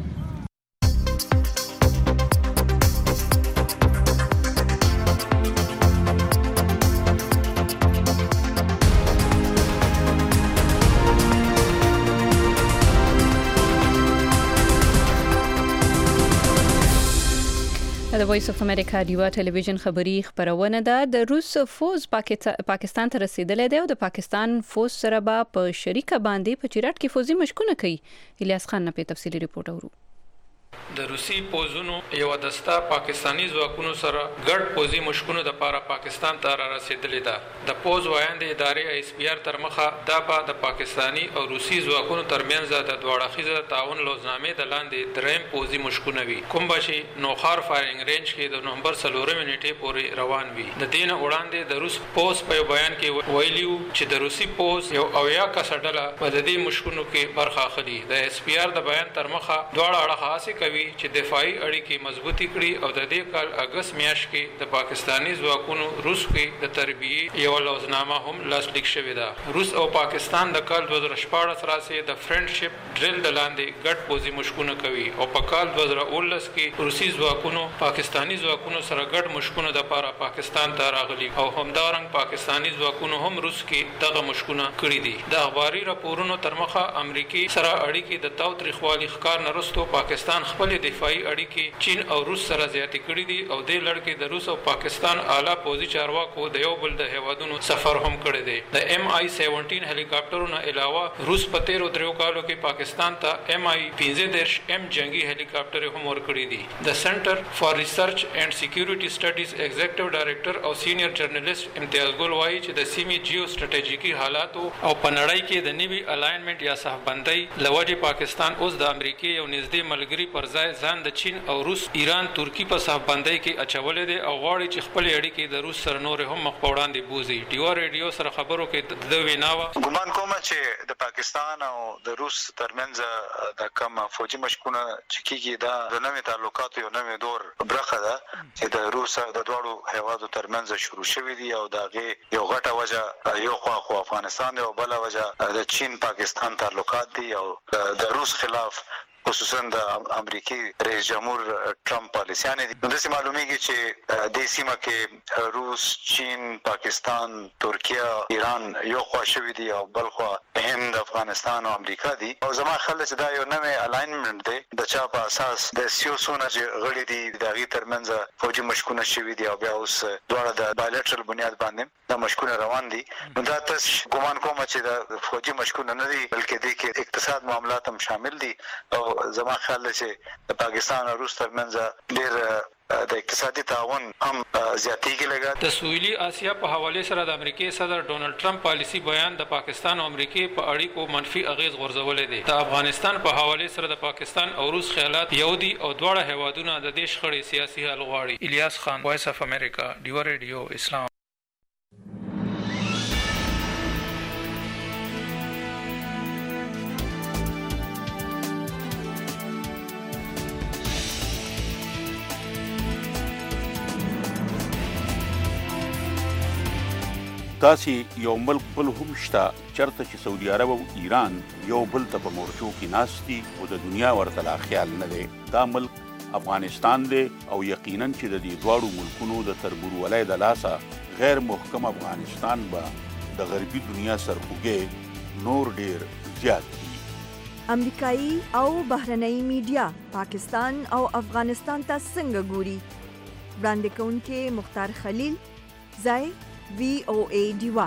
د وایس اف امریکا ډیوا ټلویزیون خبری خبرونه ده د روس فوز پاکستان ته رسیدلی دی او د پاکستان فوز سره په شریکه باندې په چیرات کې فوزي مشکونه کوي الیاس خان نه په تفصیلی ریپورت اورو د روسي پوزونو یو دسته پاکستانی ځواکونو سره ګډ پوزي مشکونو د پاره پاکستان ته را رسیدلې ده د پوز وایند ادارې ایس پی آر تر مخه د پاکستانی او روسي ځواکونو ترمنځ د دوه اړخیزه تعاون لوزنامې د لاندې دریم پوزي مشکونه وي کوم بشي نوخار فایرینګ رینج کې د نومبر 3 منټې پورې روان وي د دین وړاندې د روس پوز په بیان کې ویلیو چې د روسي پوز یو اویا کسډله په دې مشکونو کې برخه اخلي د ایس پی آر د بیان تر مخه دواړه اړخ هڅه کوي چې دفاعي اړیکې مضبوطی کړي او د دې کال اگست میاشت کې د پاکستانی ځواکونو روس کې د تربیې یو لوزنامه هم لاسلیک شوې ده روس او پاکستان د کال 2014 راځي د فرندشپ ډریل د لاندې ګډ پوزي مشکونه کوي او په کال 2019 کې روسي ځواکونو پاکستانی ځواکونو سره ګډ مشکونه د لپاره پاکستان ته راغلي او همدارنګ پاکستانی ځواکونو هم روس کې دغه مشکونه کړي دي د اخباري راپورونو تر مخه امریکای سره اړیکې د تاوتریخوالي ښکار نه رسټو پاکستان خپل دفاعي اړیکې چین او روس سره زیاتې کړې دي او د لړکې د روس او پاکستان اعلی پوزي چارواکو د یو بل د هیوادونو سفر هم کړی دی د ایم آی 17 هلیکاپټرونو علاوه روس په 13 کالو کې پاکستان ته ایم آی 15 ام جنگي هلیکاپټر هم ورکړي دي د سنټر فار ریسرچ اینڈ سکیورټي سټډیز ایگزیکټیو ډایریکټر او سینیئر جرنالیست امتیاز ګل وایي چې د سیمې جیو سټریټیجیکي حالات او په نړۍ کې د نوي الاینمنت یا صحبندۍ لوجه پاکستان اوس د امریکای یو نږدې ملګری پر ځای ځان د چین او روس ایران ترکی په صحبندۍ کې اچولې دي او غواړي چې خپل اړیکې د روس سره نور هم مخ په وړاندې بوزي ډیوا ریډیو سره خبرو کې د ویناوه ګمان کوم چې د پاکستان او د روس ترمنځ د کم فوجي مشکونه چې کیږي دا د نوې تعلقاتو یو نوې دور برخه ده چې د روس د دوړو هیوادو ترمنځ شروع شوې دي او دغه یو غټه وجه یو خو افغانستان دی او بل وجه د چین پاکستان تعلقات دي او د روس خلاف خصوصا د امریکای رئیس جمهور ټرمپ پالیسیانه دي نو د معلومیږي چې د سیمه کې روس چین پاکستان ترکیه ایران یو خوا شوی دي او بل خوا هند افغانستان او امریکا دي او زما خل چې دا یو نوې الاینمنت دی د چا په اساس د سیاسونه چې غړي دي د غي ترمنځ فوجي مشکونه شوی دي او بیا اوس دواړه د بایلټرل بنیاد باندې د مشکونه روان دي نو دا تاسو ګومان کوم چې د فوجي مشکونه نه دي بلکې د کې اقتصاد معاملات هم شامل دي او زما خیال چې د پاکستان او روس ترمنځ ډېر د اقتصادي تعاون هم زیاتېږي لګا د سویلي اسیا په حواله سره د امریکای صدر ډونالد ټرمپ پالیسی بیان د پاکستان او امریکای په اړیکو منفي اغیز غورځولې دي د افغانستان په حواله سره د پاکستان او روس خیالات یو دي او دواړه هیوادونه د دې شخړې سیاسي حل غواړي الیاس خان وایس اف امریکا ډیوا ریډیو اسلام داسې یو ملک بل هم شته چرته چې سعودي عرب او ایران یو بل ته په مورچو کې ناستي او د دنیا ورته لا خیال نه دی دا ملک افغانستان دی او یقینا چې د دې دواړو ملکونو د تربورولۍ د لاسه غیر محکم افغانستان به د غربي دنیا سرخوږی نور ډیر زیات دي امریکایي او بهرنۍ میډیا پاکستان او افغانستان ته څنګه ګوري وړاندې کوونکې مختار خلیل، ځای VOA ډیوا.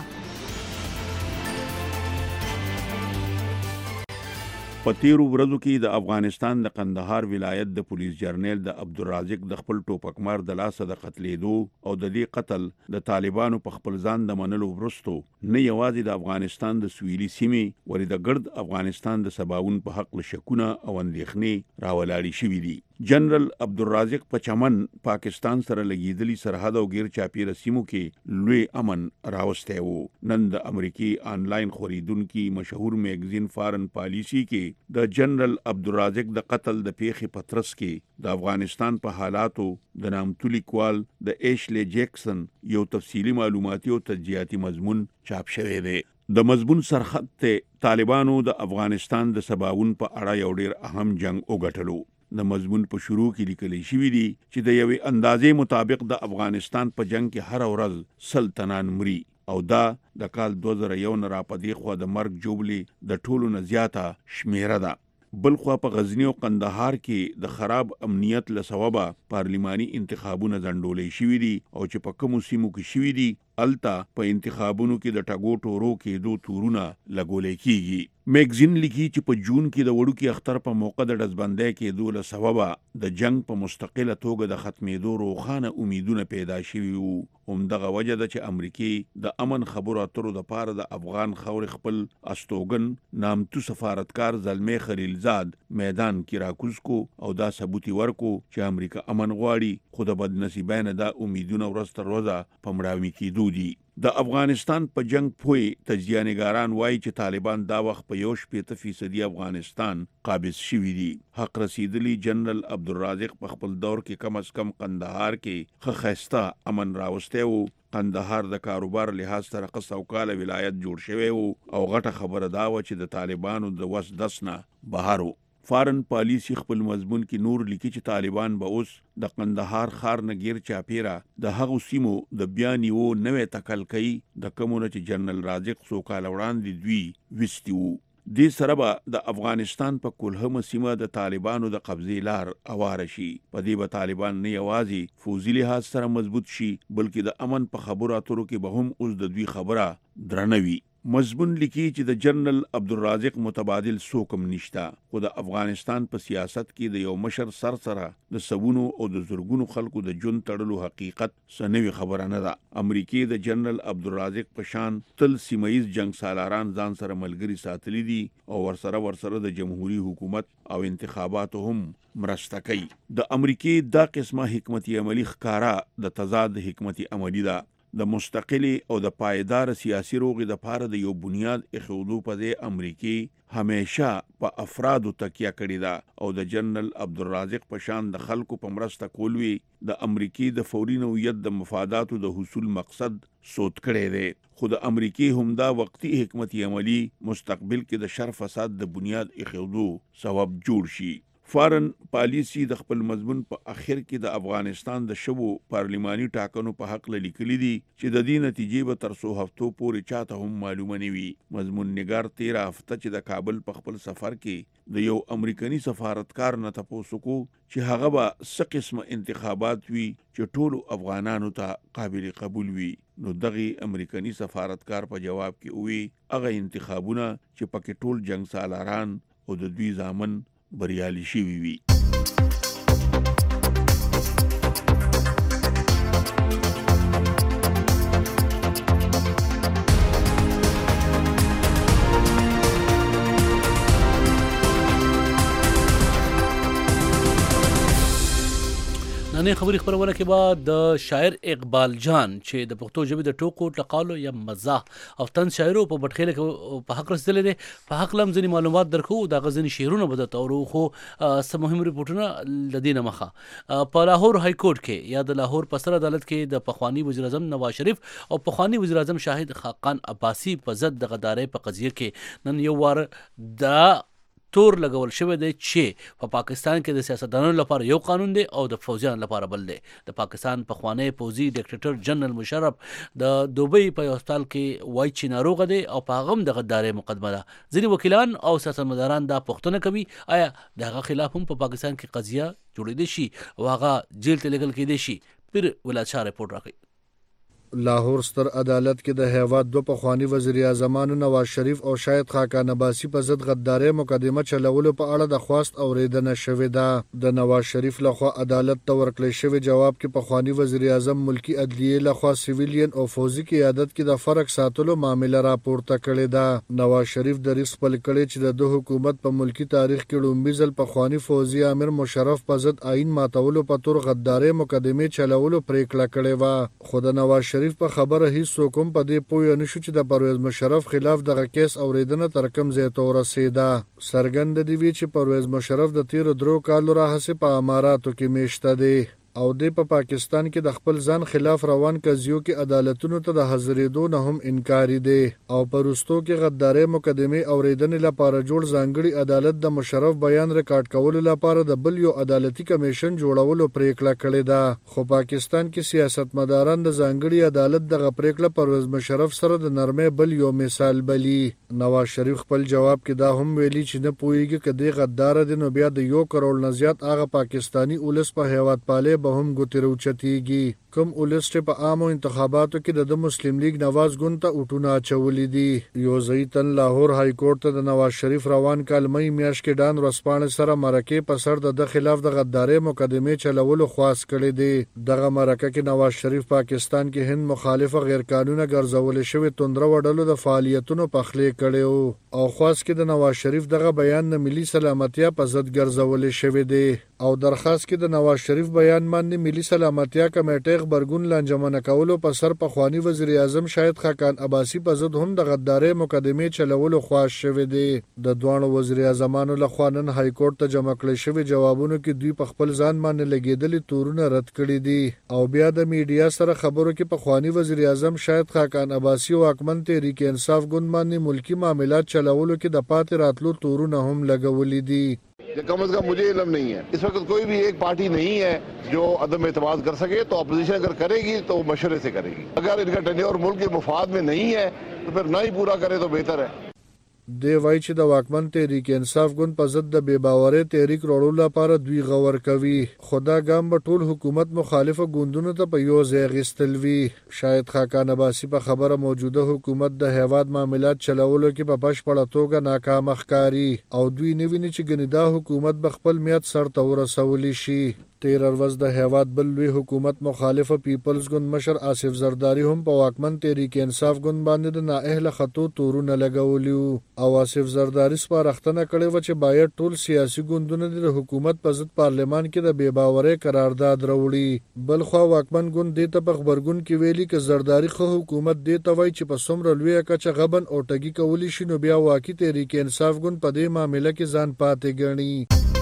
په تیرو ورځو کې د افغانستان د قندهار ولایت د پولیس جرنیل د عبدالرازق د خپل ټوپکمار د لاسه د قتلېدو او د دې قتل د طالبانو په خپل ځان د منلو وروسته نه یوازې د افغانستان د سویلي سیمې ولې د ګرد افغانستان د سباوون په حق له شکونه او اندېښنې راولاړې شوي دي. جنرال عبدالرازق په چمن پاکستان سره لګیدلی سرحد او غیر چاپیره سیمو کې لوی امن راوستی و. نن د امریکای آنلاین خوریدونکي مشهور میګزین فارن پالیسی کې د جنرال عبدالرازق د قتل د پیښې په ترڅ کې د افغانستان په حالاتو د نامتو لیکوال د ایشلی جیکسن یو تفصیلی معلوماتي او تجزیاتي مضمون چاپ شوی دی. د مضمون سرخط ته طالبانو د افغانستان د سباوون په اړه یو ډیر اهم جنگ وګټلو. د مضمون په شروع کې لیکل شوی دی چې د یوې اندازې مطابق د افغانستان په جنگ کې هر ورځ 100 تنان مري او دا د کال 2001 نه راپدې خو د مرګ جوړلې د ټولو نه زیاته شمیره ده. بلخوا په غزنی او قندهار کې د خراب امنیت له سببه پارلماني انتخابونه ځنډولې شوي دي او چې په کومو سیمو کې شوي دي الته په انتخابونو کې د ټاګو ټورو کې دو تورونه لګولې کیږي. میګزین لیکي چې په جون کې د وړوکي اختر په موقع د ډزبندۍ کېدو له سببه د جنگ په مستقله توګه د ختمېدو روښانه امیدونه پیدا شوي وو. همدغه وجه ده چې امریکای د امن خبرو اترو دپاره د افغان خاورې خپل استوګن نامتو سفارتکار زلمی خلیلزاد میدان کې راکوز کو او دا ثبوت ورکو چې امریکا امن غواړي خو د بدنصیبانه دا امیدونه ورځ تر ورځه په مړاوي کېدو دي. د افغانستان په جنگ پوی تجزیه‌نګاران وایي چې طالبان دا وخت په 60% افغانستان قابض شوي دي. حق رسیدلی جنرال عبدالرازق په خپل دور کې کم از کم قندهار کې ښایسته امن راوستی و. قندهار د کاروبار لحاظ سره قصه او کاله ولایت جوړ شوی و او غټه خبره دا و چې د طالبانو د وس دسنه بهر و. فارن پالیسی خپل مضمون کې نور لیکي چې طالبان به اوس د قندهار ښار نه غیر چاپیره د هغو سیمو د بیا نیو نوې تکل کوي د کومونه چې جنرال رازق څو کاله وړاندې دوی وستي وو. دې سره به د افغانستان په کلهمه سیمه د طالبانو د قبضې لار اواره شي. په دې به طالبان نه یوازې فوزي لحاظ سره مضبوط شي بلکې د امن په خبرو اترو کې به هم اوس د دوی خبره درنه وي. مضمون لیکي چې د جنرال عبدالرازق متبادل څوک هم نشته خو د افغانستان په سیاست کې د یو مشر سر سره د سبونو او د زرګونو خلکو د ژوند تړلو حقیقت څه نوې خبره نه ده. امریکای د جنرال عبدالرازق په شان تل سیمایي جنگ سالاران ځان سره ملګري ساتلي دي او ورسره د جمهوریت حکومت او انتخاباتو هم مرسته کوي. د امریکای دا قسمه حکمتي عملی ښکارا د تضاد حکمتي عملی ده. د مستقلی او د پایدار سیاسي روغې د پاره د یو بنیاد اخودو په دې امریکای همیشه په افرادو تکیه کړې ده او د جنرال عبدالرازق په شان د خلکو په مرسته کولوي د امریکای د فوري نوعیت د مفاداتو د حصول مقصد سود کړی دی. خو د امریکای همدا وقتی حکمتي عملی مستقبل کې د شر فساد د بنیاد اخودو سبب جوړ شي. فارن پالیسی د خپل مضمون په اخر کې د افغانستان د شوو پارلماني ټاکنو په حق لیکلي دي چې د دې نتیجې به تر 100 هفتو پورې چاته هم معلومه نه وي. مضمون نگار 13 هفته چې د کابل په خپل سفر کې د یو امریکایي سفارتکار نه تاسو کو چې هغه به څه قسمه انتخابات وي چې ټولو افغانانو ته قابل قبول وي. نو دغه امریکایي سفارتکار په جواب کې وی هغه انتخابونه چې پکې ټول جنگ سالاران او د دوی ځامن بریالي شوي وي. نن خبري خبرونه کې بعد د شاعر اقبال جان چې د پښتو ژبې د ټوکو ټقالو یا مزاح او طنز شاعرو په بټخېله کې په حق رسېدلې دي. په حق لم ځینې معلومات درکو دا غزنی شعرونه به درته اورو خو څه مهم ریپورټونه د دې نه مخه په لاهور های کورټ کې یا د لاهور په سر عدالت کې د پخوانی وزیر اعظم نواز شریف او پخوانی وزیر اعظم شاهد خاقان عباسی په ضد د غدارۍ په قضیه کې نن یو وار د تور لګول شوی دی چې په پاکستان کې د سیاستدانانو لپاره یو قانون دی او د فوجیانو لپاره بل دی. د پاکستان پخوانی پوځي ډیکټیټر جنرال مشرف د دوبۍ په یو هسپتال کې وایي چې ناروغه دی او په هغه هم د غدارۍ مقدمه ده. ځینې وکیلان او سیاستمداران دا پوښتنه کوي آیا د هغه خلاف هم په پاکستان کې قضیه جوړېدی شي او هغه جیل ته لېږل کېدی شي. پیر ولادشاه رپورټ راکړي. لاهور ستر عدالت کې د هیواد دو پخوانی وزیر اعظمانو نواز شریف او شاهد خاقان عباسی په ضد غدارۍ مقدمه چلولو په اړه د خواست اوریدنه شوې ده. د نواز شریف لخوا عدالت ته ورکړل شوی جواب کې پخوانی وزیر اعظم ملکی عدلیې لخوا سیویلین او فوزي قیادت کې د فرق ساتلو معامله راپورته کړې ده. نواز شریف د ریس خپل کړي چې د حکومت په ملکی تاریخ کې لومړي ځل پخوانی فوزي امیر مشرف په ضد آئین ماتولو په تور غدارۍ مقدمه چلولو پریکړه کړې و. خو د نواز شریف په خبره هیڅ څوک هم په دې پوه نشو چې د پرویز مشرف خلاف دغه کیس اوریدنه تر کوم ځای ته ورسېده. څرګند دی چې پرویز مشرف د تیر 3 کالو راهیسې په اماراتو کې میشته دی او د پاکستان کې د خپل ځان خلاف روان قضیو کې عدالتونو ته د حاضرېدو نه هم انکاری دی او پرستو کې غدارۍ مقدمه اوریدنې لپاره جوړ ځانګړي عدالت د مشرف بیان ریکارډ کولو لپاره د بل یو عدالتي کمیشن جوړولو پریکړه کړې ده. خو پاکستان کې سیاستمداران د ځانګړي عدالت دغه پریکړه پرویز مشرف سره د نرمۍ بل یو مثال بلی. نواز شریف خپل جواب کې دا هم ویلي چې نه پوهیږي که دی غدار دی نو بیا د 1 کروڑ نه زیات هغه پاکستانی اولس په هیواد پالې به هم ګوتې راوچتېږي. کوم اولس چې په عامو انتخاباتو کې د مسلم لیگ نواز ګوند ته اوټونه اچولي دي. یو ځای تن لاهور های کورټ ته د نواز شریف روان کال مئی میاشت کې ډان ورځپاڼې سره مرکې په سر د خلاف د غدارۍ مقدمې چلولو خواست کړی دی. دغه مرکه کې نواز شریف پاکستان کې هند مخالفه غیر قانوني ګرځول شوی توندره وډلو د فعالیتونو پخلی کړي او خاص کې د نواز شریف دغه بیان د ملي سلامتیا په ضد ګرځول شوی دی او درخواست کې د نواز شریف بیان باندې ملي سلامتیا کمیټې خبرګون لانجمنه کولو په سر پخوانی وزیر اعظم شاهد خاقان عباسی په ضد هم د غدارۍ مقدمه چلولو خواست شوی دی. د دوه وزیر اعظمانو لخوا نن های کورټ ته جمع کړل شوی جوابونو کې دوی په خپل ځان باندې لګیدلي تورونه رد کړي دي او بیا د میډیا سره خبرو کې پخوانی وزیر اعظم شاهد خاقان عباسی او حکومت تحریک انصاف ګوند باندې ملکی معاملات چلولو کې د پاتې راتلو تورونه هم لګولي دي. कम से कम मुझे इल्म नहीं है. इस वक्त कोई भी एक पार्टी नहीं है जो अदम एतमाद कर सके. तो अपोजिशन अगर करेगी तो मशवरे से करेगी. अगर इनका टेन्योर मुल्क के मफाद में नहीं है तो फिर ना ही पूरा करे तो बेहतर है. دی وای چې د واکمن تحریک انصاف ګوند په ضد د بې باورۍ تحریک وړلو لپاره دوی غور کوي. خدا ګام به ټول حکومت مخالفه ګوندونو ته په یو ځای اخیستل وي. شاهد خاقان عباسی په خبره موجوده حکومت د هیواد معاملات چلولو کې په بشپړه توګه ناکام ښکاري او دوی نه ویني چې ګنې دا حکومت به خپل میعاد سرته ورسولی شي. 13 ورځ د هیواد بل لوی حکومت مخالفه پیپلز ګوند مشر آصف زرداری هم په واکمن تحریک انصاف ګوند باندې د نااهله خطو تورونه لګولي او آصف زرداری سپارښتنه کړې و چې باید ټول سیاسي ګوندونه د حکومت په ضد پارلمان کې د بې باورۍ قرارداد راوړي. بل خو واکمن ګوند دې ته په خبرګون کې ویلي چې زرداری خو حکومت دې ته وایي چې په څومره لویه کچه غبن او ټګي کولی شي نو بیا واقعي تحریک انصاف ګوند په دې معامله کې ځان پاتې ګڼي.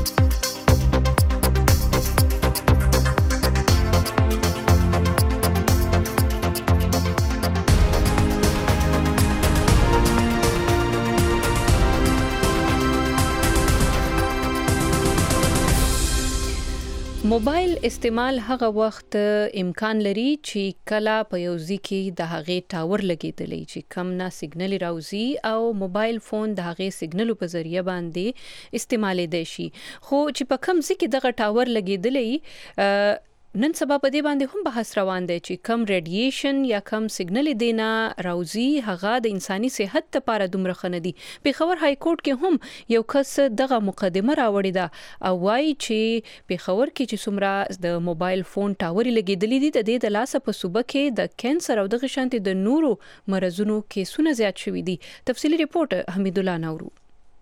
موبایل استعمال هغه وخت امکان لري چې کله په یو ځای کې د هغې ټاور لګېدلی چې کم نه سیګنل راوځي او موبایل فون د هغې سیګنلو په ذریعه باندې استعمالیدای شي. خو چې په کم ځای کې دغه ټاور لګېدلی نن سبا په دې باندې هم بحث روان دی چې کم ریډیشن یا کم سیګنل دینا راوځي هغه د انساني صحت لپاره دومره ښه نه دي. پېښور های کورټ کې هم یو کس دغه مقدمه راوړې ده او وایي چې پېښور کې چې څومره د موبایل فون ټاورې لګېدلي دي د دې د لاسه په صوبه کې د کینسر او دغه شانتې د نورو مرضونو کیسونه زیات شوي دي. تفصیلي ریپورټ حمید الله نورو.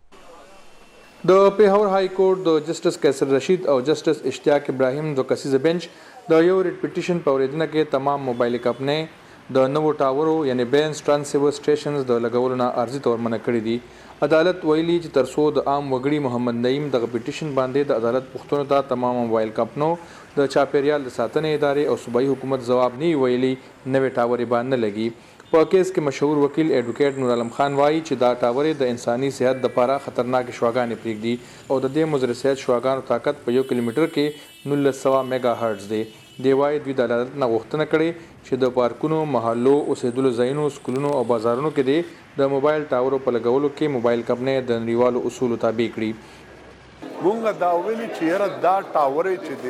د پېښور های کورټ د جسټس کیسر رشید او جسټس اشتیاق ابراهیم د کسیزه بنچ د یو ریټ پټیشن په اوریدنه کې تمام موبایل کمپنۍ د نوو ټاورو یعنی بینز ټرانسیور سټیشنز د لګولو نه عرضي تور منع کړی دي. عدالت ویلي چې ترڅو د عام وګړي محمد نعیم د پټیشن باندې د عدالت پوښتنو ته تمام موبایل کمپنو د چاپیریال د ساتنې ادارې او صوبایي حکومت جواب نه ویلي نوې ټاورې باندې لګي. په کیس کې مشهور وکیل ایډوکیټ نور عالم خان وایي چې دا ټاورې د انساني صحت لپاره خطرناک شواګانې پرېږدي او د دې مضر صحت شواګانو طاقت په 1 کیلومتر کې 1900 میگا هرټز دی. دی وایي دوی د عدالت نه غوښتنه کړې چې د پارکونو، محلو، اوسېدلو ځایونو، سکولونو او بازارونو کې د موبایل ټاورو په لګولو کې موبایل کمپنۍ د نړیوالو اصولو تابع کړي. مونږ دا ویلي چې یاره دا ټاورې چې دی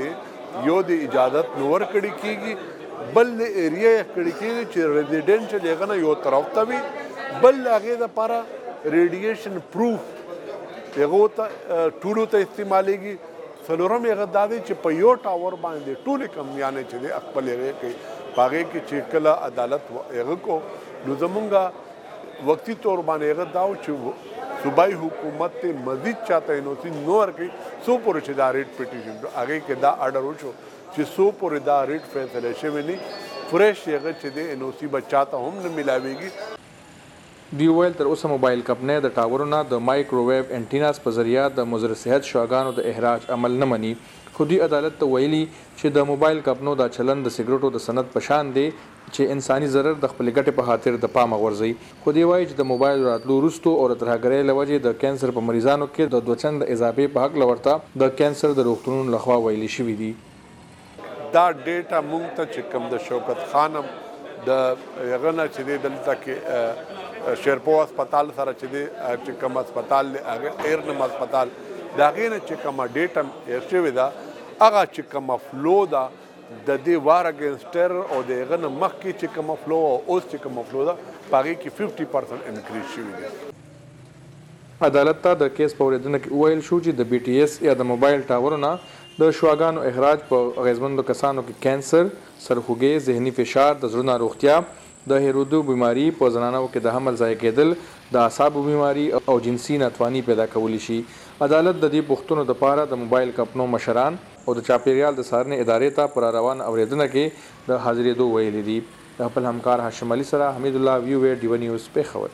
یو د اجازت نور کړي کیږي بل ایریا کړي کیږي چې ریزیډنشل هغه نه یو طرف ته وي بل هغه د لپاره ریډیشن پروف هغه ته ټولو ته استعمالېږي څلورم هغه دا دی چې په یو ټاور باندې ټولې کمپنیانې چې دی خپل هغې کوي په هغې کې چې کله عدالت هغه کو نو زمونږ وقتي طور باندې هغه دا و چې صوبایي حکومت ته مزید چاته NOC نو ورکړي څو پورې چې دا ریټ پټیشن هغې کې دا اډر وشو چې څو پورې دا ریټ فیصله شوی نه فرش هغه چې دی NOC به چاته هم نه ملاویږي. دوی ویل تر اوسه موبایل کمپنۍ د ټاورونو د مایکروویو انټیناس په ذریعه د مضر صحت شعاګانو د احراج عمل نه مني خو دوی عدالت ته ویلي چې د موبایل کمپنو دا چلن د سګریټو د صنعت په شان دی چې انساني ضرر د خپل ګټې په خاطر د پامه غورځي خو دوی وایي چې د موبایل راتلو وروستو او د ترهګرۍ له وجې د کینسر په مریضانو کې د 2 چنده اضافې په حق لورته د کینسر د روغتونونو لخوا ویلي شوي دي. دا ډیټا مونږ ته چې کوم د شوکت خانم د هغه نه چې دی دلته کې شیرپو هسپتال سره چې دی چې کوم هسپتال دی هغه ایرنم هسپتال د هغې نه چې کومه ډیټا هېر شوې ده هغه چې کومه فلو ده د دې وار اګینسټر او د هغه نه مخکې چې کومه فلو او اوس چې کومه فلو ده په هغې کې 50% انکریز شوي دی. عدالت ته د کیس په اورېدنه کې وویل شو چې د BTS یا د موبایل ټاورونه د شعاګانو اخراج په اغیزمندو کسانو کې کینسر، سرخوږی، ذهني فشار، د زړه ناروغتیا، د هیرودو بیماری، په زنانو کې د حمل ضایع کېدل، د اعصابو بیماری او جنسي ناتواني پیدا کولی شي. عدالت د دې پوښتنو دپاره د موبایل کمپنو مشران او د چاپیریال د څارنې ادارې ته پر روان اورېدنه کې د حاضرېدو ویلي دي. د خپل همکار هاشم علي سره حمید الله ویو ډیو نیوز پېښور.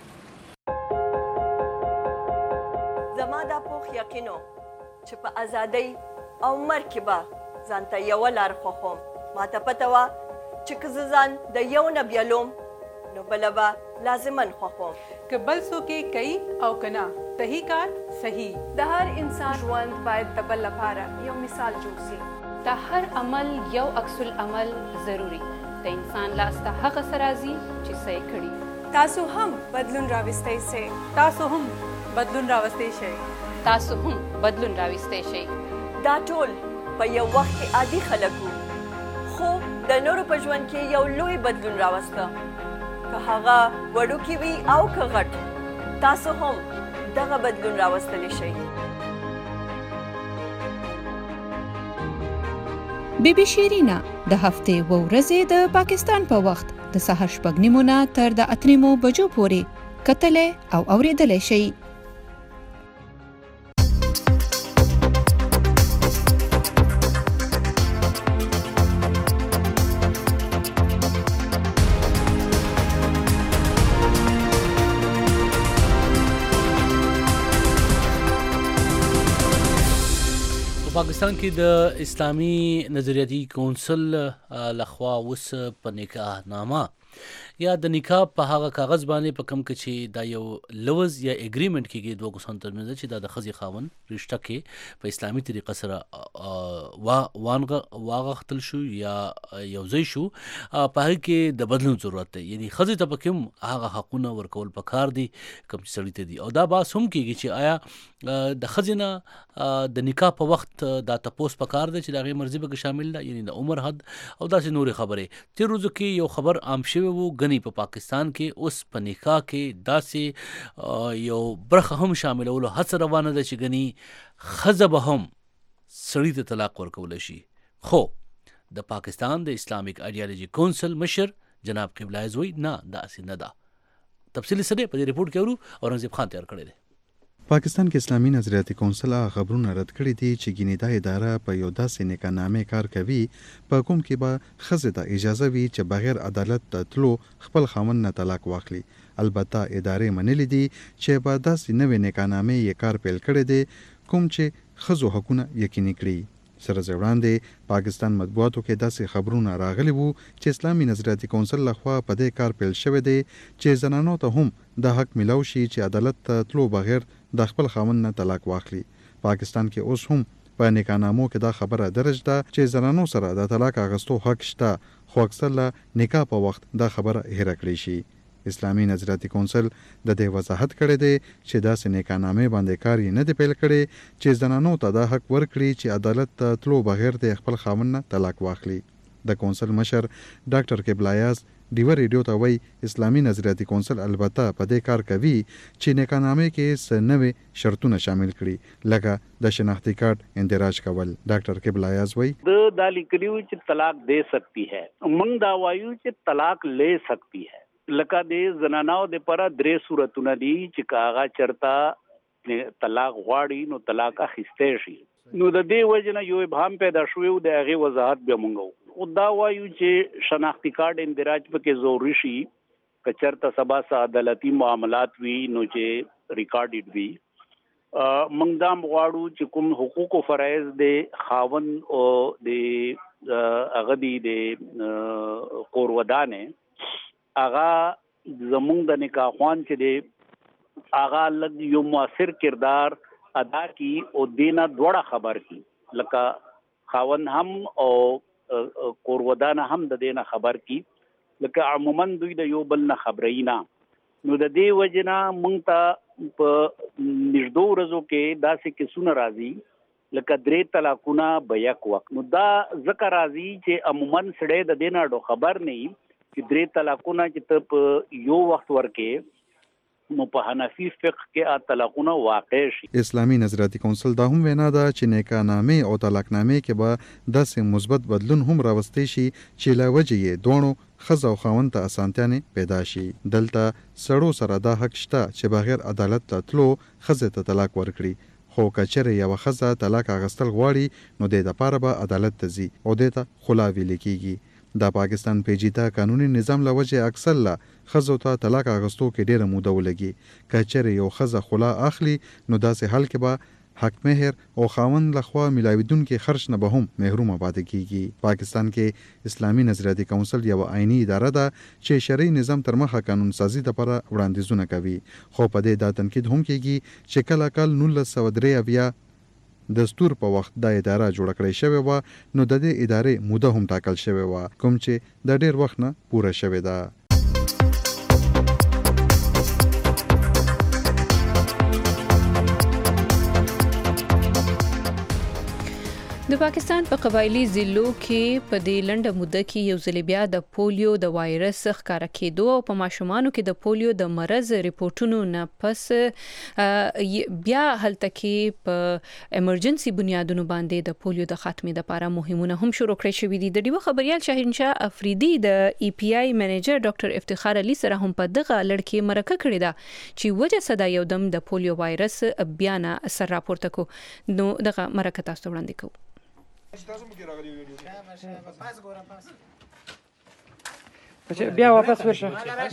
زما دا پوخ یقینو چې په ازادۍ او مرګ کې به ځان ته یوه لار خوښوم. ما ته پته وه چې که زه ځان د یو نه بیلوم نو بله به لازماً خوښوم. که بل څوک یې کوي او که نه صحیح کار صحیح. د هر انسان ژوند باید د بل لپاره یو مثال جوړ شي. د هر عمل یو عکس العمل ضروري. د انسان لاس ته هغه څه راځي چې څه یې کړي. تاسو هم بدلون راوستی شئ. تاسو هم بدلون راوستی شئ. تاسو هم بدلون راوستی شئ. دا ټول په یو وخت کې عادي خلک وو خو د نورو په ژوند کې یو لوی بدلون راوسته. که هغه وړوکی وي او که غټ تاسو هم دغه بدلون راوستلی شئ. بیبي شیرینا د هفتې و ورځې د پاکستان په وخت د سهار 6:30 نه تر د 8 بجو پورې کتلې او اوریدلې شئ. پاکستان کې د اسلامي نظریاتي کونسل لخوا اوس په نکاح نامه یا د نکاح په هغه کاغذ باندې په کم کې چې دا یو لوز یا اګریمنت کېږي دوه کسانو ترمنځ چې دا د ښځې خاوند رشته کې په اسلامي طریقه سره واغښتل شو یا یوځای شو په هغې کې د بدلون ضرورت دی. یعنی ښځې ته پکې هم هغه حقونه ورکول پکار دي کوم چې سړي ته دي. او دا بحث هم کېږي چې آیا د ښځې نه د نکاح په وخت دا تپوس پکار دی چې د هغې مرضي پکې شامل ده یعنی د عمر حد او داسې نورې خبرې. تېر ورځو کې یو خبر عام شوی و غني په پاکستان کې اوس په نکاح کې داسې یو برخه هم شاملولو هڅه روانه ده چې غني ښځه به هم سړي ته طلاق ورکولی شي. خو د پاکستان د اسلامیک آیډیالوژي کونسل مشر جناب قبله عز وایي نه داسې نه ده. تفصیلي څه دی په دې رپورټ کې اورو. اورنګزیب خان تیار کړی دی. پاکستان کې اسلامي نظریاتي کونسل خبرونه رد کړي دي چې ګینې دا اداره په یو داسې نکاحنامې کار کوي په کوم کې به ښځې ته اجازه وي چې بغیر عدالت ته تلو خپل خاوند نه طلاق واخلي. البته ادارې منلي دي چې په داسې نوې نکاحنامې یې کار پیل کړی دی کوم چې ښځو حقونه یقیني کړي. سره وړاندې پاکستان مطبوعاتو کې داسې خبرونه راغلي وو چې اسلامي نظریاتي کونسل لخوا په دې کار پیل شوی دی چې زنانو ته هم د حق ملو شي چې عدالت ته تلو بغیر د خپل خاوند نه طلاق واخلي. پاکستان کې اوس هم په نکاحنامو کې دا خبره درج ده چې زنانو سره د طلاق اخیستو حق شته خو اکثر له نکاح په وخت دا خبره هېره کړې شي. اسلامي نظریاتي کونسل د دې وضاحت کړی دی چې داسې نیکانامې باندې کار یې نه دی پیل کړی چې زنانو ته دا حق ورکړي چې عدالت ته تلو بغیر د خپل خاوند نه طلاق واخلي. د کونسل مشر ډاکټر قبلایاز ډیوه ریډیو ته وایي اسلامي نظریاتي کونسل البته په دې کار کوي چې نیکانامې کې څه نوې شرطونه شامل کړي لکه د شناختی کارت اندراج کول. ډاکټر قبلایاز وایي دا لیکلیو چې طلاق دے سکتی ہے موږ دا وایو چې طلاق لے سکتی ہے لکه د زنانو د پره درې صورتونه دي چې کاغه چرتا طلاق غواړي نو طلاق اخیسته شي. نو د دې وجنه یو ابهام پیدا شوی او د هغه وضاحت به مونږ او دا وایو چې شناختی کارت اندراج پکې ضروري شي کچرته سبا سا عدالتي معاملات وی نو چې ریکارډډ وی. مونږ دا غواړو چې کوم حقوق او فرایض د خاوند او د اغدی د قورودانه اغا زمونږ د نکاح خوان چې د اغا لږ یو مؤثر کردار ادا کی او دینا دوړه خبر کی لکه خاوند هم او قورودان هم د دینا خبر کی لکه عموما دوی د یو بل نه خبرینا. نو د دې وجنا مونږ ته په نږدې ورځو کې داسې کیسونه راځي لکه 3 طلاقونه به یک وخت. نو دا ذکر راځي چې عموما سړی د دینا ډو خبر نه چې 3 طلاقونه چې ته په یو وخت ورکې نو په حنفي فقه کې طلاقونه واقع شي. اسلامي نظریاتي کونسل دا هم وینا ده چې نیکانامې او طلاقنامې کې به داسې مثبت بدلون هم راوستي شي چې لا وجه یې دوه ښځه او خاوند ته اسانتیانې پیدا شي. دلته سړو سره دا حق شته چې بغیر عدالت ته تلو ښځې ته طلاق ورکړي خو کچره یو ښځه طلاق اغستل غواړي نو د لپاره به عدالت ته ځي او د ته خلا ویل کیږي. د پاکستان پیچیده قانوني نظام لوجه اکثر لا خزو ته طلاق اغستو کې ډیره موده ولګي. کچره یو خزه خلا اخلي نو داسې حل کې به حق مهر او خاوند لخوا ملاویدونکو خرج نه به هم محروم آباد کیږي. پاکستان کې اسلامي نظریاتي کونسل یو آئینی اداره ده چې شرعي نظام تر مخه قانون سازي لپاره وړاندیزونه کوي خو په دې دا تنقید هم کیږي چې کله 1993 دستور په وخت د اداره جوړ کړی شوی و نو د دې ادارې موده هم ټاکل شوی و کوم چې د ډیر وخت نه پوره شوی ده. د پاکستان په قبایلی ضلعو کې په دې لنډه موده کې یو ځل بیا د پولیو د وایرس ښکارا کېدو او په ماشومانو کې د پولیو د مرز ریپورتونو نه پس بیا هلته کې په ایمرجنسي بنیادونو باندې د پولیو د خاتمې لپاره مهمونه هم شروع کړې شوې دي. د ډیوه خبريال شاهینشاه افریدي د ای پی آی منیجر ډاکټر افتخار علي سره هم په دغه لړ کې مرکه کړې ده چې وجه صدا یو دم د پولیو وایرس بیا نه اثر راپورته کو. نو دغه مرکه تاسو وړاندې کوو. بیا واپس ورشه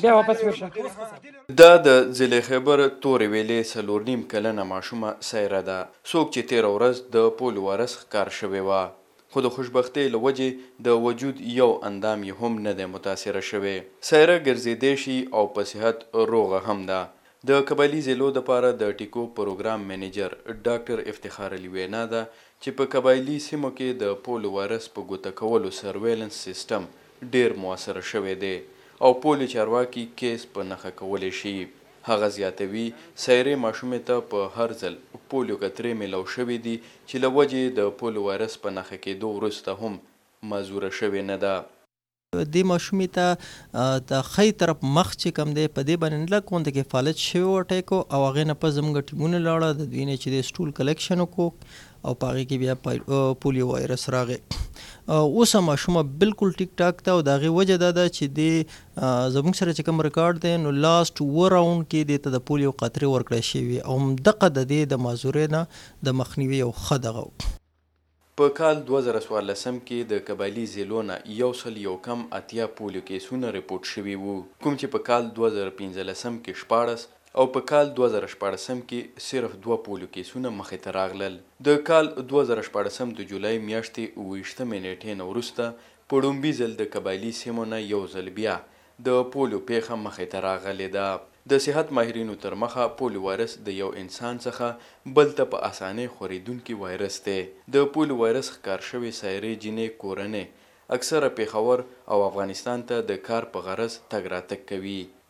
دا د ضلع خیبر تورې ویلې 4.5 کلنه ماشومه سایره ده څوک چې 13 ورځ د پولیو وایرس ښکار شوی و خو د خوشبختۍ له وجې د وجود یو اندام یې هم نه دی متاثره شوی. سایره ګرځېدی شي او په صحت روغه هم ده. د قبایلي ضلعو دپاره د ټیکو پروګرام منیجر ډاکټر افتخار علي وینا ده چې په قبایلي سیمو کې د پولیو وایرس په ګوته کولو سرویلنس سیستم ډیر موثر شوی دی او پولیو چارواکي کیس په نښه کولی شي. هغه زیاتوي سایرې ماشومې ته په هر ځل پولیو قطرې میلاو شوي دي چې له وجې د پولیو وایرس په نښه کېدو وروسته هم معذوره شوې نه ده. د ماشومې ته د خی طرف مخ چې کم دی په دې باندې لږ غونډه کې فعالیت شوی و ټیکو او هغې نه پس زموږ ټیمونه لاړه د دوی نه چې د سټول کلیکشن وکړو او په هغې کې بیا پولیو وایرس راغی. اوس ماشومه بالکل ټیک ټاک ده او د هغې وجه دا ده چې د زموږ سره چې کوم ریکارډ دی نو لاست 2 راوند کې دې ته د پولیو قطرې ورکړی شوي او همدغه د دې د معذورۍ نه د مخنیوي یو ښه دغه په کال 2014 کې د قبایلي ضلعو نه 180 پولیو کیسونه ریپورټ شوي وو کوم چې په کال 2015 کې 14 او په کال 2014 کې صرف 2 پولیو کیسونه مخې ته راغلل. د کال 2014 د جولای میاشتې 28 نیټې نه وروسته په ډومبي ځل د قبایلي سیمو نه یو ځل بیا د پولیو پیښه مخې ته راغلې ده. د صحت ماهرینو تر مخه پولیو وایرس د یو انسان څخه بل ته په اسانۍ خورېدونکی وایرس دی. د پولیو وایرس ښکار شوې سایرې جینۍ کورنۍ اکثره پیښور او افغانستان ته د کار په غرض تګ راتګ کوي.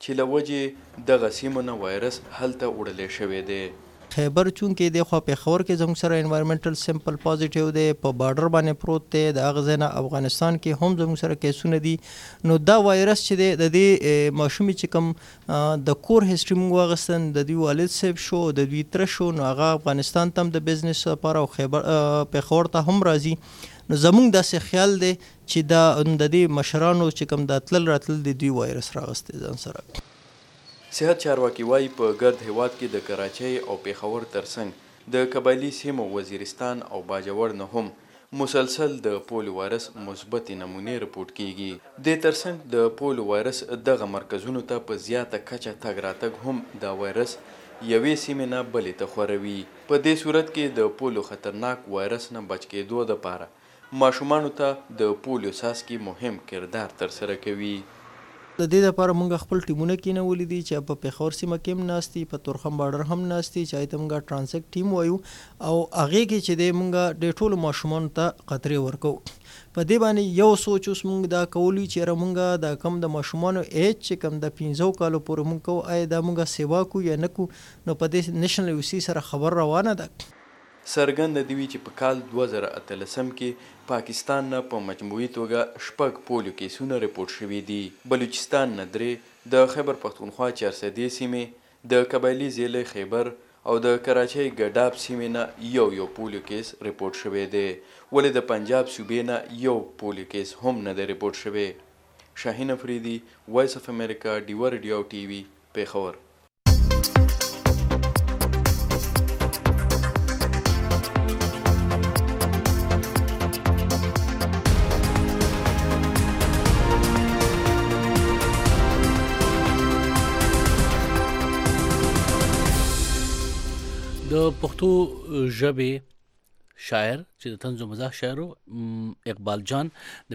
چې له وجې دغه سیمو نه وایرس هلته وړلی شوی دی. خیبر چونکې د خوا پېښور کې زموږ سره انوایرمنټل سیمپل پازیټیو دی، په بارډر باندې پروت دی، د هغه ځای نه افغانستان کې هم زموږ سره کیسونه دي. نو دا وایرس چې دی د دې ماشومې چې کوم د کور هسټري موږ واخیستن، د دوی والد صاحب شو، د دوی تره شو، نو هغه افغانستان ته هم د بزنس لپاره او خیبر پېښور ته هم راځي. نو زموږ داسې خیال دی چې دا د دې مشرانو چې کوم د تلل راتلل د دوی وایرس راغستی ځان سره. صحت چارواکي وایي په ګرد هیواد کې د کراچۍ او پېښور ترڅنګ د قبایلي سیمو وزیرستان او باجوړ نه هم مسلسل د پولیو وایرس مثبتې نمونې رپورټ کیږي. د ترڅنګ د پولیو وایرس دغه مرکزونو ته په زیاته کچه تګ راتګ هم دا وایرس یوې سیمې نه بلې ته خوروي. په دې صورت کې د پولیو خطرناک وایرس نه بچ کېدو دپاره ماشومانو ته د پولیو څاڅکي مهم کردار ترسره کوي. د دې لپاره موږ خپل ټیمونه کېنولي دي چې په پېښور سیمه کې هم ناست دي، په تورخم بارډر هم ناست دي، چې هغې ته موږ ټرانسیکټ ټیم وایو او هغې کې چې دی موږ ډېر ټولو ماشومانو ته قطرې ورکوو. په دې باندې یو سوچ اوس موږ دا کولی چې یاره موږ د کم د ماشومانو ایج چې کم د 15 کالو پورې موږ کوو، آیا دا موږ سیوا کوو یا نه کوو. نو په دې نیشنل یو سی سره خبر روانه ده. څرګنده دي چې په کال 2013 کې پاکستان نه په مجموعي توګه 6 پولیو کیسونه رپورټ شوي دي. بلوچستان نه 3، د خیبر پښتونخوا 400 سیمې، د قبایلي ضلع خیبر او د کراچۍ ګډاب سیمې نه یو پولیو کیس رپورټ شوی دی، ولې د پنجاب صوبې نه یو پولیو کیس هم نه دی رپورټ شوی. شاهین افریدي، وایس اف امریکا، ډیوه ریډیو ټي وي، پېښور. د پښتو ژبې شاعر چې د طنز او مزاح شاعر اقبال جان د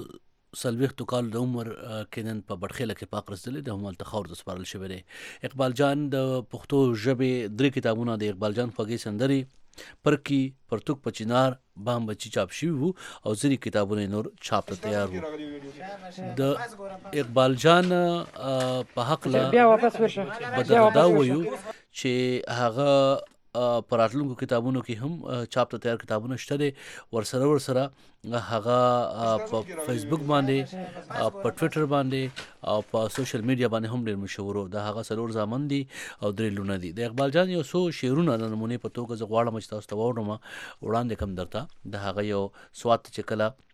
45 کالو د عمر کې نن په بټخیله کې پاک رسېدلی د همالته خاورو ته سپارل شوی دی. اقبال جان د پښتو ژبې 3 کتابونه د اقبال جان خوږې سندرې، پرکی، پرتوک په چنار، بام بچي چاپ شوي وو او ځینې کتابونه نور چاپ ته تیار وو. د اقبال جان په هکله به دا ووایو چې هغه په راتلونکو کتابونو کې هم چاپ ته تیار کتابونه شته دي. ورسره هغه په فیسبوک باندې، په ټویټر باندې او په سوشل میډیا باندې هم ډېر مشهور ده. هغه 4 زامن دي او 3 لونه دي. د اقبال جان یو څو شعرونه د نمونې په توګه زه غواړم چې تاسو ته واورم، وړاندې کوم درته. د هغه یو سوات چې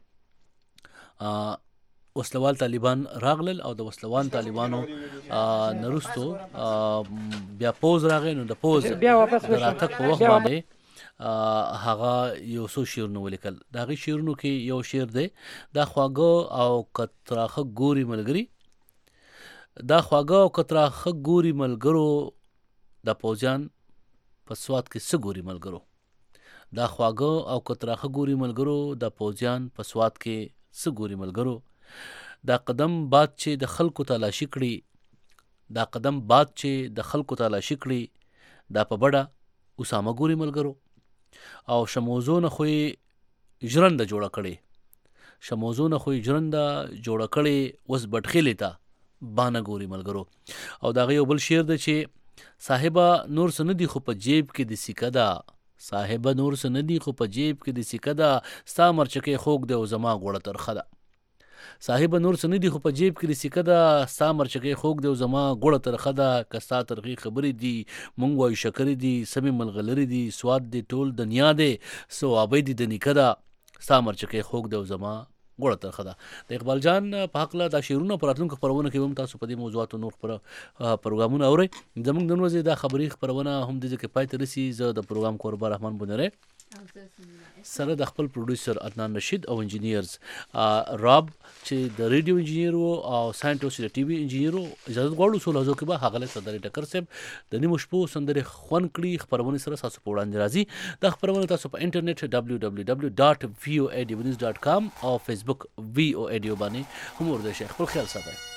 کله وسلوال طالبان راغلل او د وسلوان طالبانو نرستو بیا پوز راغی، نو د پوز د راتګ په وخت باندې هغه یو څو شعرونه ولیکل. د هغې شعرونو کې یو شعر دی، دا خواږه او کتراخه ګوري ملګري، دا خواږه او کتراخه ګوري ملګرو، د پوځیان په سوات کې څه ګوري ملګرو، دا خواږه او کتراخه ګوري ملګرو، د پوځیان په سوات کې څه ګوري ملګرو، دا قدم باد چې د خلکو تلاشي کړي، دا قدم باد چې د خلکو تلاشي کړي، دا په بډه اسامه ګوري ملګرو، او شموزونه خو یې ژرنده جوړه کړې، شموزونه خو یې ژرنده جوړه کړې، اوس بټخیلې ته بانه ګوري ملګرو. او د هغې یو بل شعر دی چې صاحبه نور څه نه دي خو په جیب کې د سیکه ده، صاحبه نور څه نه دي خو په جیب کې د سیکه ده، ستا مرچکې خوږ دی او زما غوړه ترخه ده. صاحب نور څه نه دي خو په جیب کې د سیکه ده، ستا مرچکې خوږ دی او زما غوړه ترخه ده. که ستا ترخې خبرې دي مونږ وایو شکرې دي، سمې ملغلرې دي، سواد دی ټول دنیا دی، ثوابۍ دي د نیکه ده، ستا مرچکې خوږ دی او زما غوړه ترخه ده. د اقبال جان په هکله دا شعرونه په راتلونکو خپرونو کې هم تاسو په دې موضوعاتو نور پروګرامونه اورئ. زموږ د ورځې دا خبري خپرونه هم دې کې پای ته رسي. زه د پروګرام کوربه رحمان بنری سره د خپل پروډوسر عدنان رشید او انجینیرز راب چې د ریډیو انجینیر او ساينټوس د ټي وي انجینیر. اجازه غواړو سول هزو کې به هغه صدر ټکر صاحب د نیمو شپو سندره خون کړي خبرونه سره تاسو په وړاندې راځي. د خبرونه تاسو په انټرنیټ www.voanews.com او فیسبوک VOA باندې هم ورته خپل خیال ساتئ.